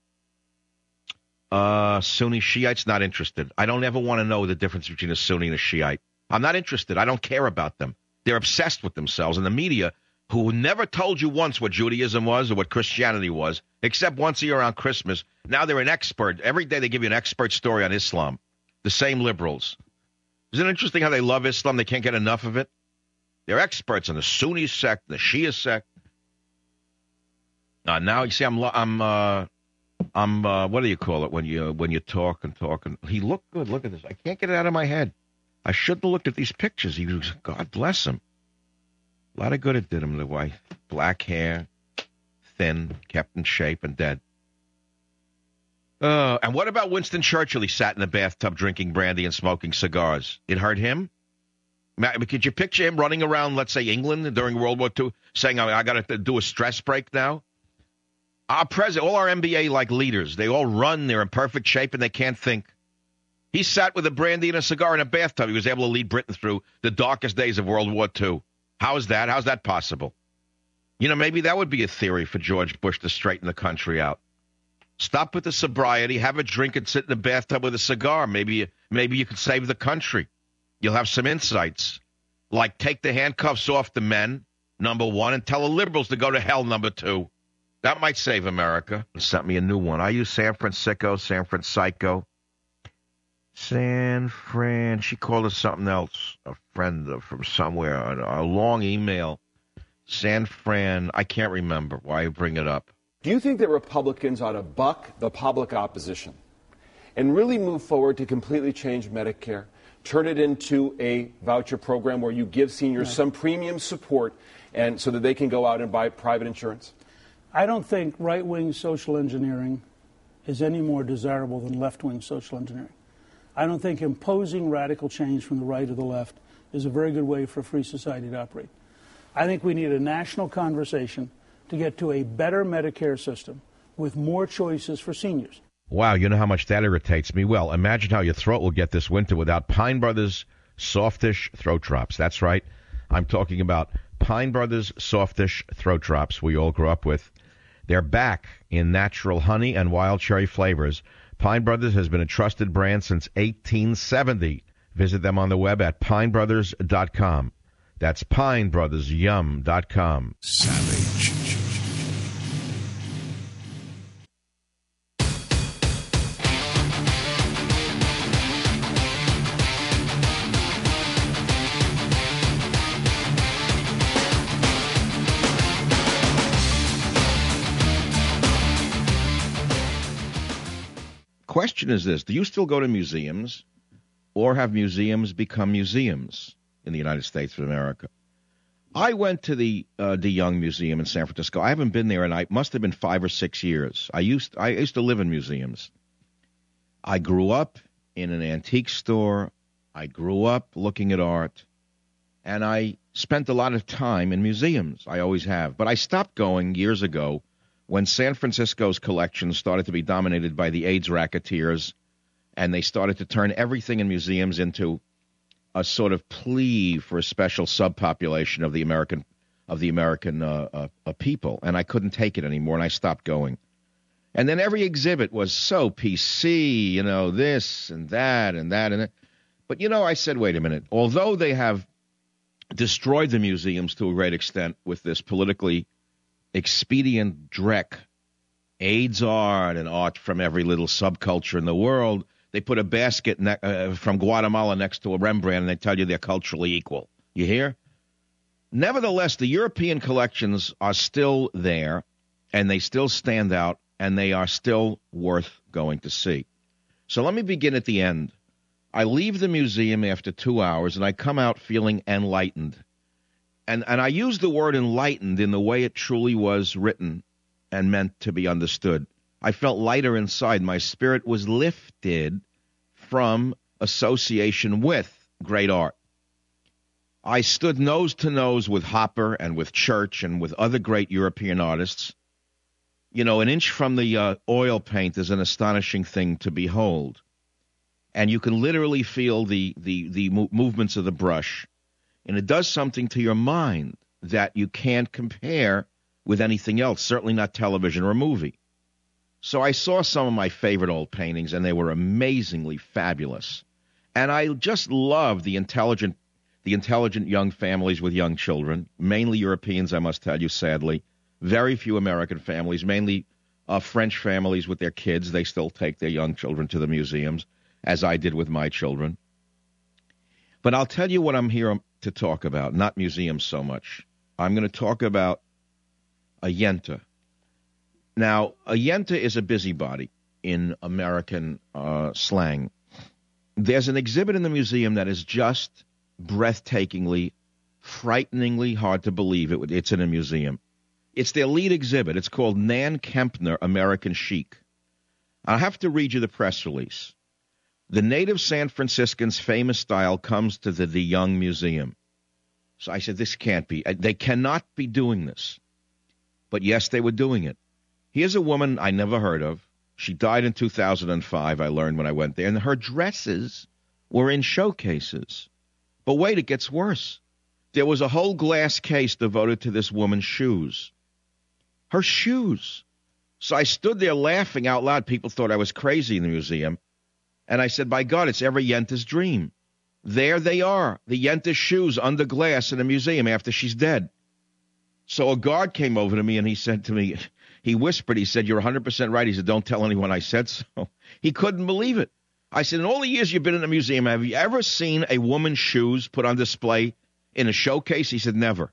Uh, Sunni Shiites, not interested. I don't ever want to know the difference between a Sunni and a Shiite. I'm not interested. I don't care about them. They're obsessed with themselves. And the media, who never told you once what Judaism was or what Christianity was, except once a year around Christmas, now they're an expert. Every day they give you an expert story on Islam. The same liberals. Isn't it interesting how they love Islam? They can't get enough of it. They're experts on the Sunni sect, the Shia sect. Uh, now, you see, I'm... I'm uh, I'm, uh, what do you call it when you when you talk and talk? And he looked good. Look at this. I can't get it out of my head. I shouldn't have looked at these pictures. He was, God bless him. A lot of good it did him, the wife. Black hair, thin, kept in shape, and dead. Uh, and what about Winston Churchill? He sat in the bathtub drinking brandy and smoking cigars. It hurt him? Could you picture him running around, let's say, England during World War Two, saying, I, I got to do a stress break now? Our president, all our N B A-like leaders, they all run, they're in perfect shape, and they can't think. He sat with a brandy and a cigar in a bathtub. He was able to lead Britain through the darkest days of World War Two. How is that? How's that possible? You know, maybe that would be a theory for George Bush to straighten the country out. Stop with the sobriety, have a drink, and sit in the bathtub with a cigar. Maybe, maybe you could save the country. You'll have some insights. Like take the handcuffs off the men, number one, and tell the liberals to go to hell, number two. That might save America. Sent me a new one. I use San Francisco, San Francisco. San Fran. She called us something else. A friend from somewhere. A, a long email. San Fran. I can't remember why you bring it up. Do you think that Republicans ought to buck the public opposition and really move forward to completely change Medicare, turn it into a voucher program where you give seniors right. some premium support and so that they can go out and buy private insurance? I don't think right-wing social engineering is any more desirable than left-wing social engineering. I don't think imposing radical change from the right or the left is a very good way for a free society to operate. I think we need a national conversation to get to a better Medicare system with more choices for seniors. Wow, you know how much that irritates me? Well, imagine how your throat will get this winter without Pine Brothers Softish Throat Drops. That's right. I'm talking about Pine Brothers Softish Throat Drops we all grew up with. They're back in natural honey and wild cherry flavors. Pine Brothers has been a trusted brand since eighteen seventy. Visit them on the web at pine brothers dot com. That's pine brothers yum dot com. Savage. question is this. Do you still go to museums, or have museums become museums in the United States of America? I went to the uh, De Young Museum in San Francisco. I haven't been there in, I must have been five or six years. I used I used to live in museums. I grew up in an antique store. I grew up looking at art. And I spent a lot of time in museums. I always have. But I stopped going years ago when San Francisco's collections started to be dominated by the AIDS racketeers, and they started to turn everything in museums into a sort of plea for a special subpopulation of the American of the American uh, uh, uh, people, and I couldn't take it anymore, and I stopped going. And then every exhibit was so P C, you know, this and that and that and that. But, you know, I said, wait a minute. Although they have destroyed the museums to a great extent with this politically expedient dreck, AIDS art and art from every little subculture in the world, they put a basket ne- uh, from Guatemala next to a Rembrandt, and they tell you they're culturally equal. You hear? Nevertheless, the European collections are still there, and they still stand out, and they are still worth going to see. So let me begin at the end. I leave the museum after two hours, and I come out feeling enlightened. And, and I use the word enlightened in the way it truly was written and meant to be understood. I felt lighter inside. My spirit was lifted from association with great art. I stood nose to nose with Hopper and with Church and with other great European artists. You know, an inch from the uh, oil paint is an astonishing thing to behold. And you can literally feel the, the, the mo- movements of the brush. And it does something to your mind that you can't compare with anything else, certainly not television or a movie. So I saw some of my favorite old paintings, and they were amazingly fabulous. And I just love the intelligent the intelligent young families with young children, mainly Europeans, I must tell you, sadly. Very few American families, mainly uh, French families with their kids. They still take their young children to the museums, as I did with my children. But I'll tell you what I'm here to talk about, not museums so much. I'm going to talk about a yenta. Now, a yenta is a busybody in American uh, slang. There's an exhibit in the museum that is just breathtakingly, frighteningly hard to believe it, it's in a museum. It's their lead exhibit. It's called Nan Kempner, American Chic. I'll have to read you the press release. The native San Franciscan's famous style comes to the De Young Museum. So I said, this can't be. They cannot be doing this. But yes, they were doing it. Here's a woman I never heard of. She died in two thousand five, I learned when I went there, and her dresses were in showcases. But wait, it gets worse. There was a whole glass case devoted to this woman's shoes. Her shoes. So I stood there laughing out loud. People thought I was crazy in the museum. And I said, by God, it's every yenta's dream. There they are, the yenta's shoes under glass in a museum after she's dead. So a guard came over to me, and he said to me, he whispered, he said, you're one hundred percent right. He said, don't tell anyone I said so. He couldn't believe it. I said, in all the years you've been in a museum, have you ever seen a woman's shoes put on display in a showcase? He said, never.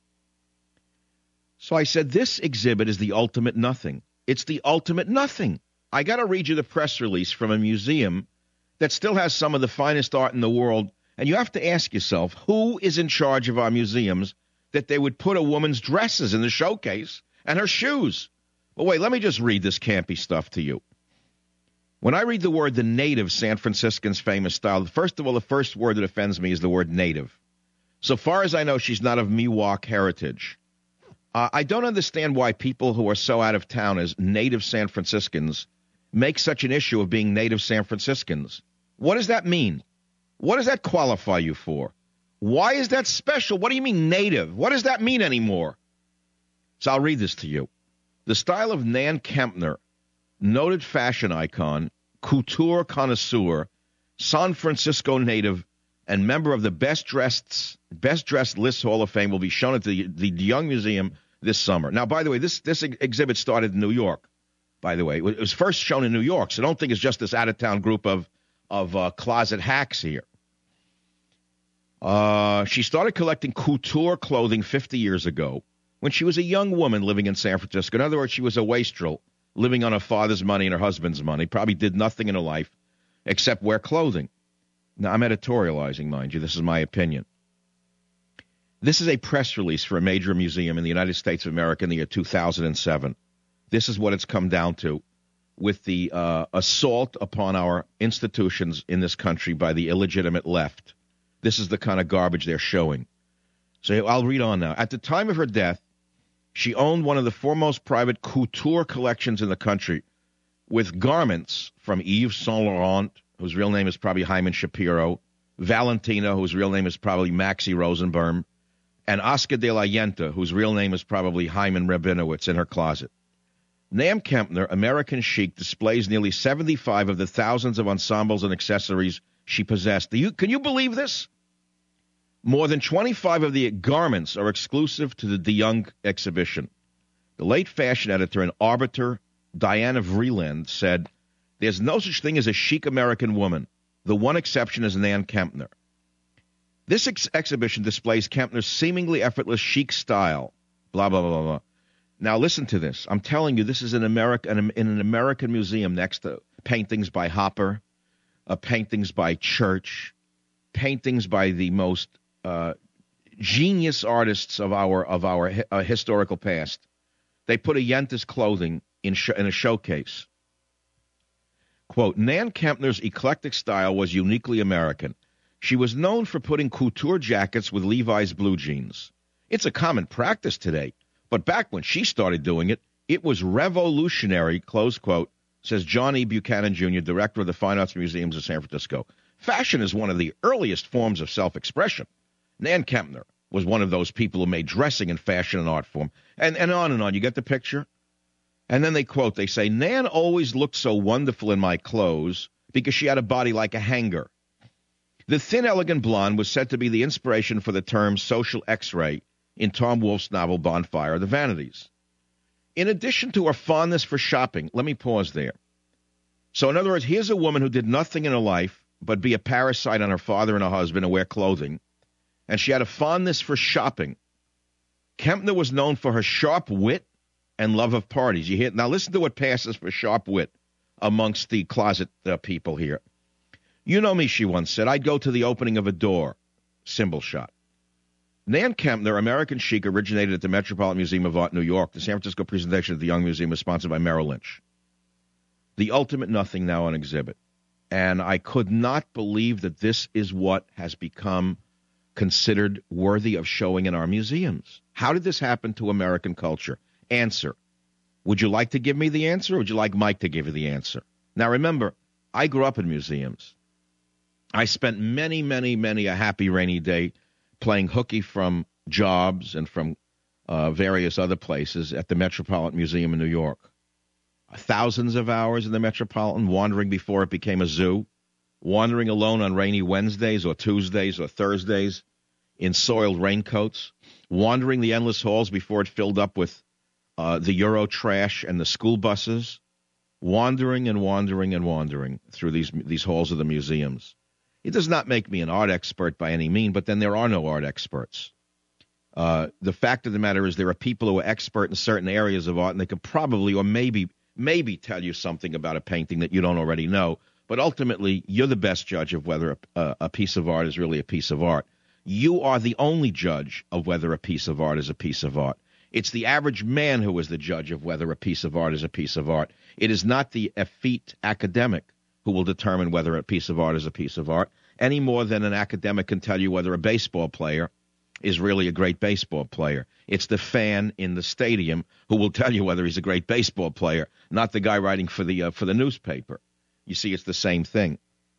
So I said, this exhibit is the ultimate nothing. It's the ultimate nothing. I got to read you the press release from a museum that still has some of the finest art in the world, and you have to ask yourself, who is in charge of our museums that they would put a woman's dresses in the showcase and her shoes? Well, wait, let me just read this campy stuff to you. When I read the word the native San Franciscan's famous style, first of all, the first word that offends me is the word native. So far as I know, she's not of Miwok heritage. Uh, I don't understand why people who are so out of town as native San Franciscans make such an issue of being native San Franciscans. What does that mean? What does that qualify you for? Why is that special? What do you mean native? What does that mean anymore? So I'll read this to you. The style of Nan Kempner, noted fashion icon, couture connoisseur, San Francisco native, and member of the Best Dressed Best Dressed List Hall of Fame, will be shown at the, the Young Museum this summer. Now, by the way, this, this exhibit started in New York, by the way. It was first shown in New York, so don't think it's just this out-of-town group of, of uh, closet hacks here. Uh, she started collecting couture clothing fifty years ago when she was a young woman living in San Francisco. In other words, she was a wastrel living on her father's money and her husband's money, probably did nothing in her life except wear clothing. Now, I'm editorializing, mind you. This is my opinion. This is a press release for a major museum in the United States of America in the year two thousand seven. This is what it's come down to with the uh, assault upon our institutions in this country by the illegitimate left. This is the kind of garbage they're showing. So I'll read on now. At the time of her death, she owned one of the foremost private couture collections in the country, with garments from Yves Saint Laurent, whose real name is probably Hyman Shapiro, Valentina, whose real name is probably Maxie Rosenberg, and Oscar de la Yenta, whose real name is probably Hyman Rabinowitz, in her closet. Nan Kempner, American chic, displays nearly seventy-five of the thousands of ensembles and accessories she possessed. Do you, can you believe this? More than twenty-five of the garments are exclusive to the De Young exhibition. The late fashion editor and arbiter, Diana Vreeland, said, "There's no such thing as a chic American woman. The one exception is Nan Kempner." This ex- exhibition displays Kempner's seemingly effortless chic style. Blah, blah, blah, blah. Now, listen to this. I'm telling you, this is in, America, in an American museum next to paintings by Hopper, uh, paintings by Church, paintings by the most uh, genius artists of our of our uh, historical past. They put a Yentas clothing in, sh- in a showcase. Quote, Nan Kempner's eclectic style was uniquely American. She was known for putting couture jackets with Levi's blue jeans. It's a common practice today, but back when she started doing it, it was revolutionary, close quote, says John E. Buchanan, Junior, director of the Fine Arts Museums of San Francisco. Fashion is one of the earliest forms of self-expression. Nan Kempner was one of those people who made dressing and fashion an art form. And, and on and on. You get the picture? And then they quote, they say, Nan always looked so wonderful in my clothes because she had a body like a hanger. The thin, elegant blonde was said to be the inspiration for the term social X-ray in Tom Wolfe's novel Bonfire of the Vanities. In addition to her fondness for shopping, let me pause there. So in other words, here's a woman who did nothing in her life but be a parasite on her father and her husband and wear clothing, and she had a fondness for shopping. Kempner was known for her sharp wit and love of parties. You hear? Now listen to what passes for sharp wit amongst the closet uh, people here. You know me, she once said. I'd go to the opening of a door. Symbol shot. Nan Kempner, American chic, originated at the Metropolitan Museum of Art, New York. The San Francisco presentation at the Young Museum was sponsored by Merrill Lynch. The ultimate nothing now on exhibit. And I could not believe that this is what has become considered worthy of showing in our museums. How did this happen to American culture? Answer. Would you like to give me the answer, or would you like Mike to give you the answer? Now, remember, I grew up in museums. I spent many, many, many a happy rainy day playing hooky from jobs and from uh, various other places at the Metropolitan Museum in New York. Thousands of hours in the Metropolitan, wandering before it became a zoo, wandering alone on rainy Wednesdays or Tuesdays or Thursdays in soiled raincoats, wandering the endless halls before it filled up with uh, the Euro trash and the school buses, wandering and wandering and wandering through these these halls of the museums. It does not make me an art expert by any means, but then there are no art experts. Uh, the fact of the matter is there are people who are expert in certain areas of art, and they could probably or maybe maybe tell you something about a painting that you don't already know. But ultimately, you're the best judge of whether a, a piece of art is really a piece of art. You are the only judge of whether a piece of art is a piece of art. It's the average man who is the judge of whether a piece of art is a piece of art. It is not the effete academic who will determine whether a piece of art is a piece of art, any more than an academic can tell you whether a baseball player is really a great baseball player. It's the fan in the stadium who will tell you whether he's a great baseball player, not the guy writing for the uh, for the newspaper. You see, it's the same thing.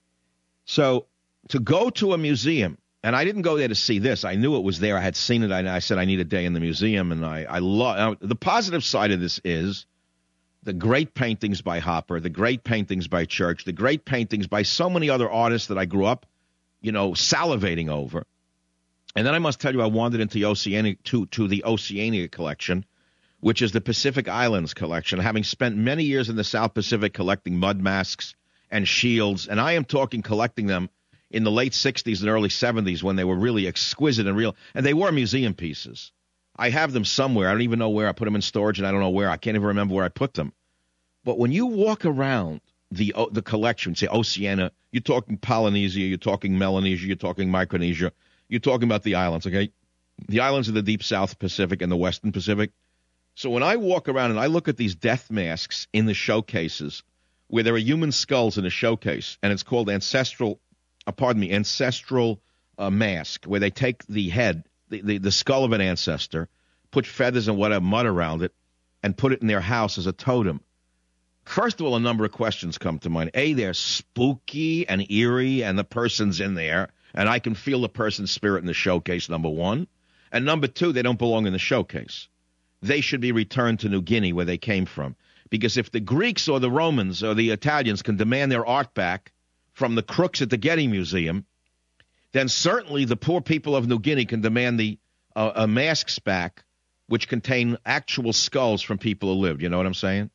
So to go to a museum, and I didn't go there to see this. I knew it was there. I had seen it. I, I said I need a day in the museum, and I, I love the positive side of this is the great paintings by Hopper, the great paintings by Church, the great paintings by so many other artists that I grew up, you know, salivating over. And then I must tell you, I wandered into Oceania, to, to the Oceania collection, which is the Pacific Islands collection, having spent many years in the South Pacific collecting mud masks and shields. And I am talking collecting them in the late sixties and early seventies when they were really exquisite and real. And they were museum pieces. I have them somewhere. I don't even know where. I put them in storage, and I don't know where. I can't even remember where I put them. But when you walk around the the collection, say Oceania, you're talking Polynesia, you're talking Melanesia, you're talking Micronesia, you're talking about the islands, okay? The islands of the deep South Pacific and the Western Pacific. So when I walk around and I look at these death masks in the showcases, where there are human skulls in a showcase, and it's called ancestral, uh, pardon me, ancestral uh, mask, where they take the head, the, the, the skull of an ancestor, put feathers and whatever mud around it, and put it in their house as a totem. First of all, a number of questions come to mind. A, they're spooky and eerie, and the person's in there, and I can feel the person's spirit in the showcase, number one. And number two, they don't belong in the showcase. They should be returned to New Guinea, where they came from. Because if the Greeks or the Romans or the Italians can demand their art back from the crooks at the Getty Museum, then certainly the poor people of New Guinea can demand the uh, uh, masks back, which contain actual skulls from people who lived. You know what I'm saying?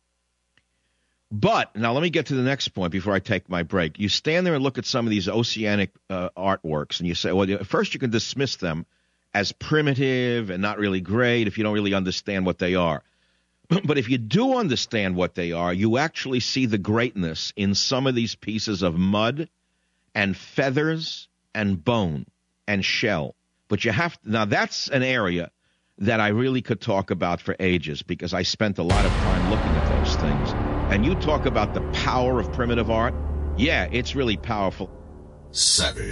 But, now let me get to the next point before I take my break. You stand there and look at some of these oceanic uh, artworks, and you say, well, first you can dismiss them as primitive and not really great if you don't really understand what they are. But if you do understand what they are, you actually see the greatness in some of these pieces of mud and feathers and bone and shell. But you have to, now that's an area that I really could talk about for ages because I spent a lot of time looking at those things. And you talk about the power of primitive art. Yeah, it's really powerful. Savage.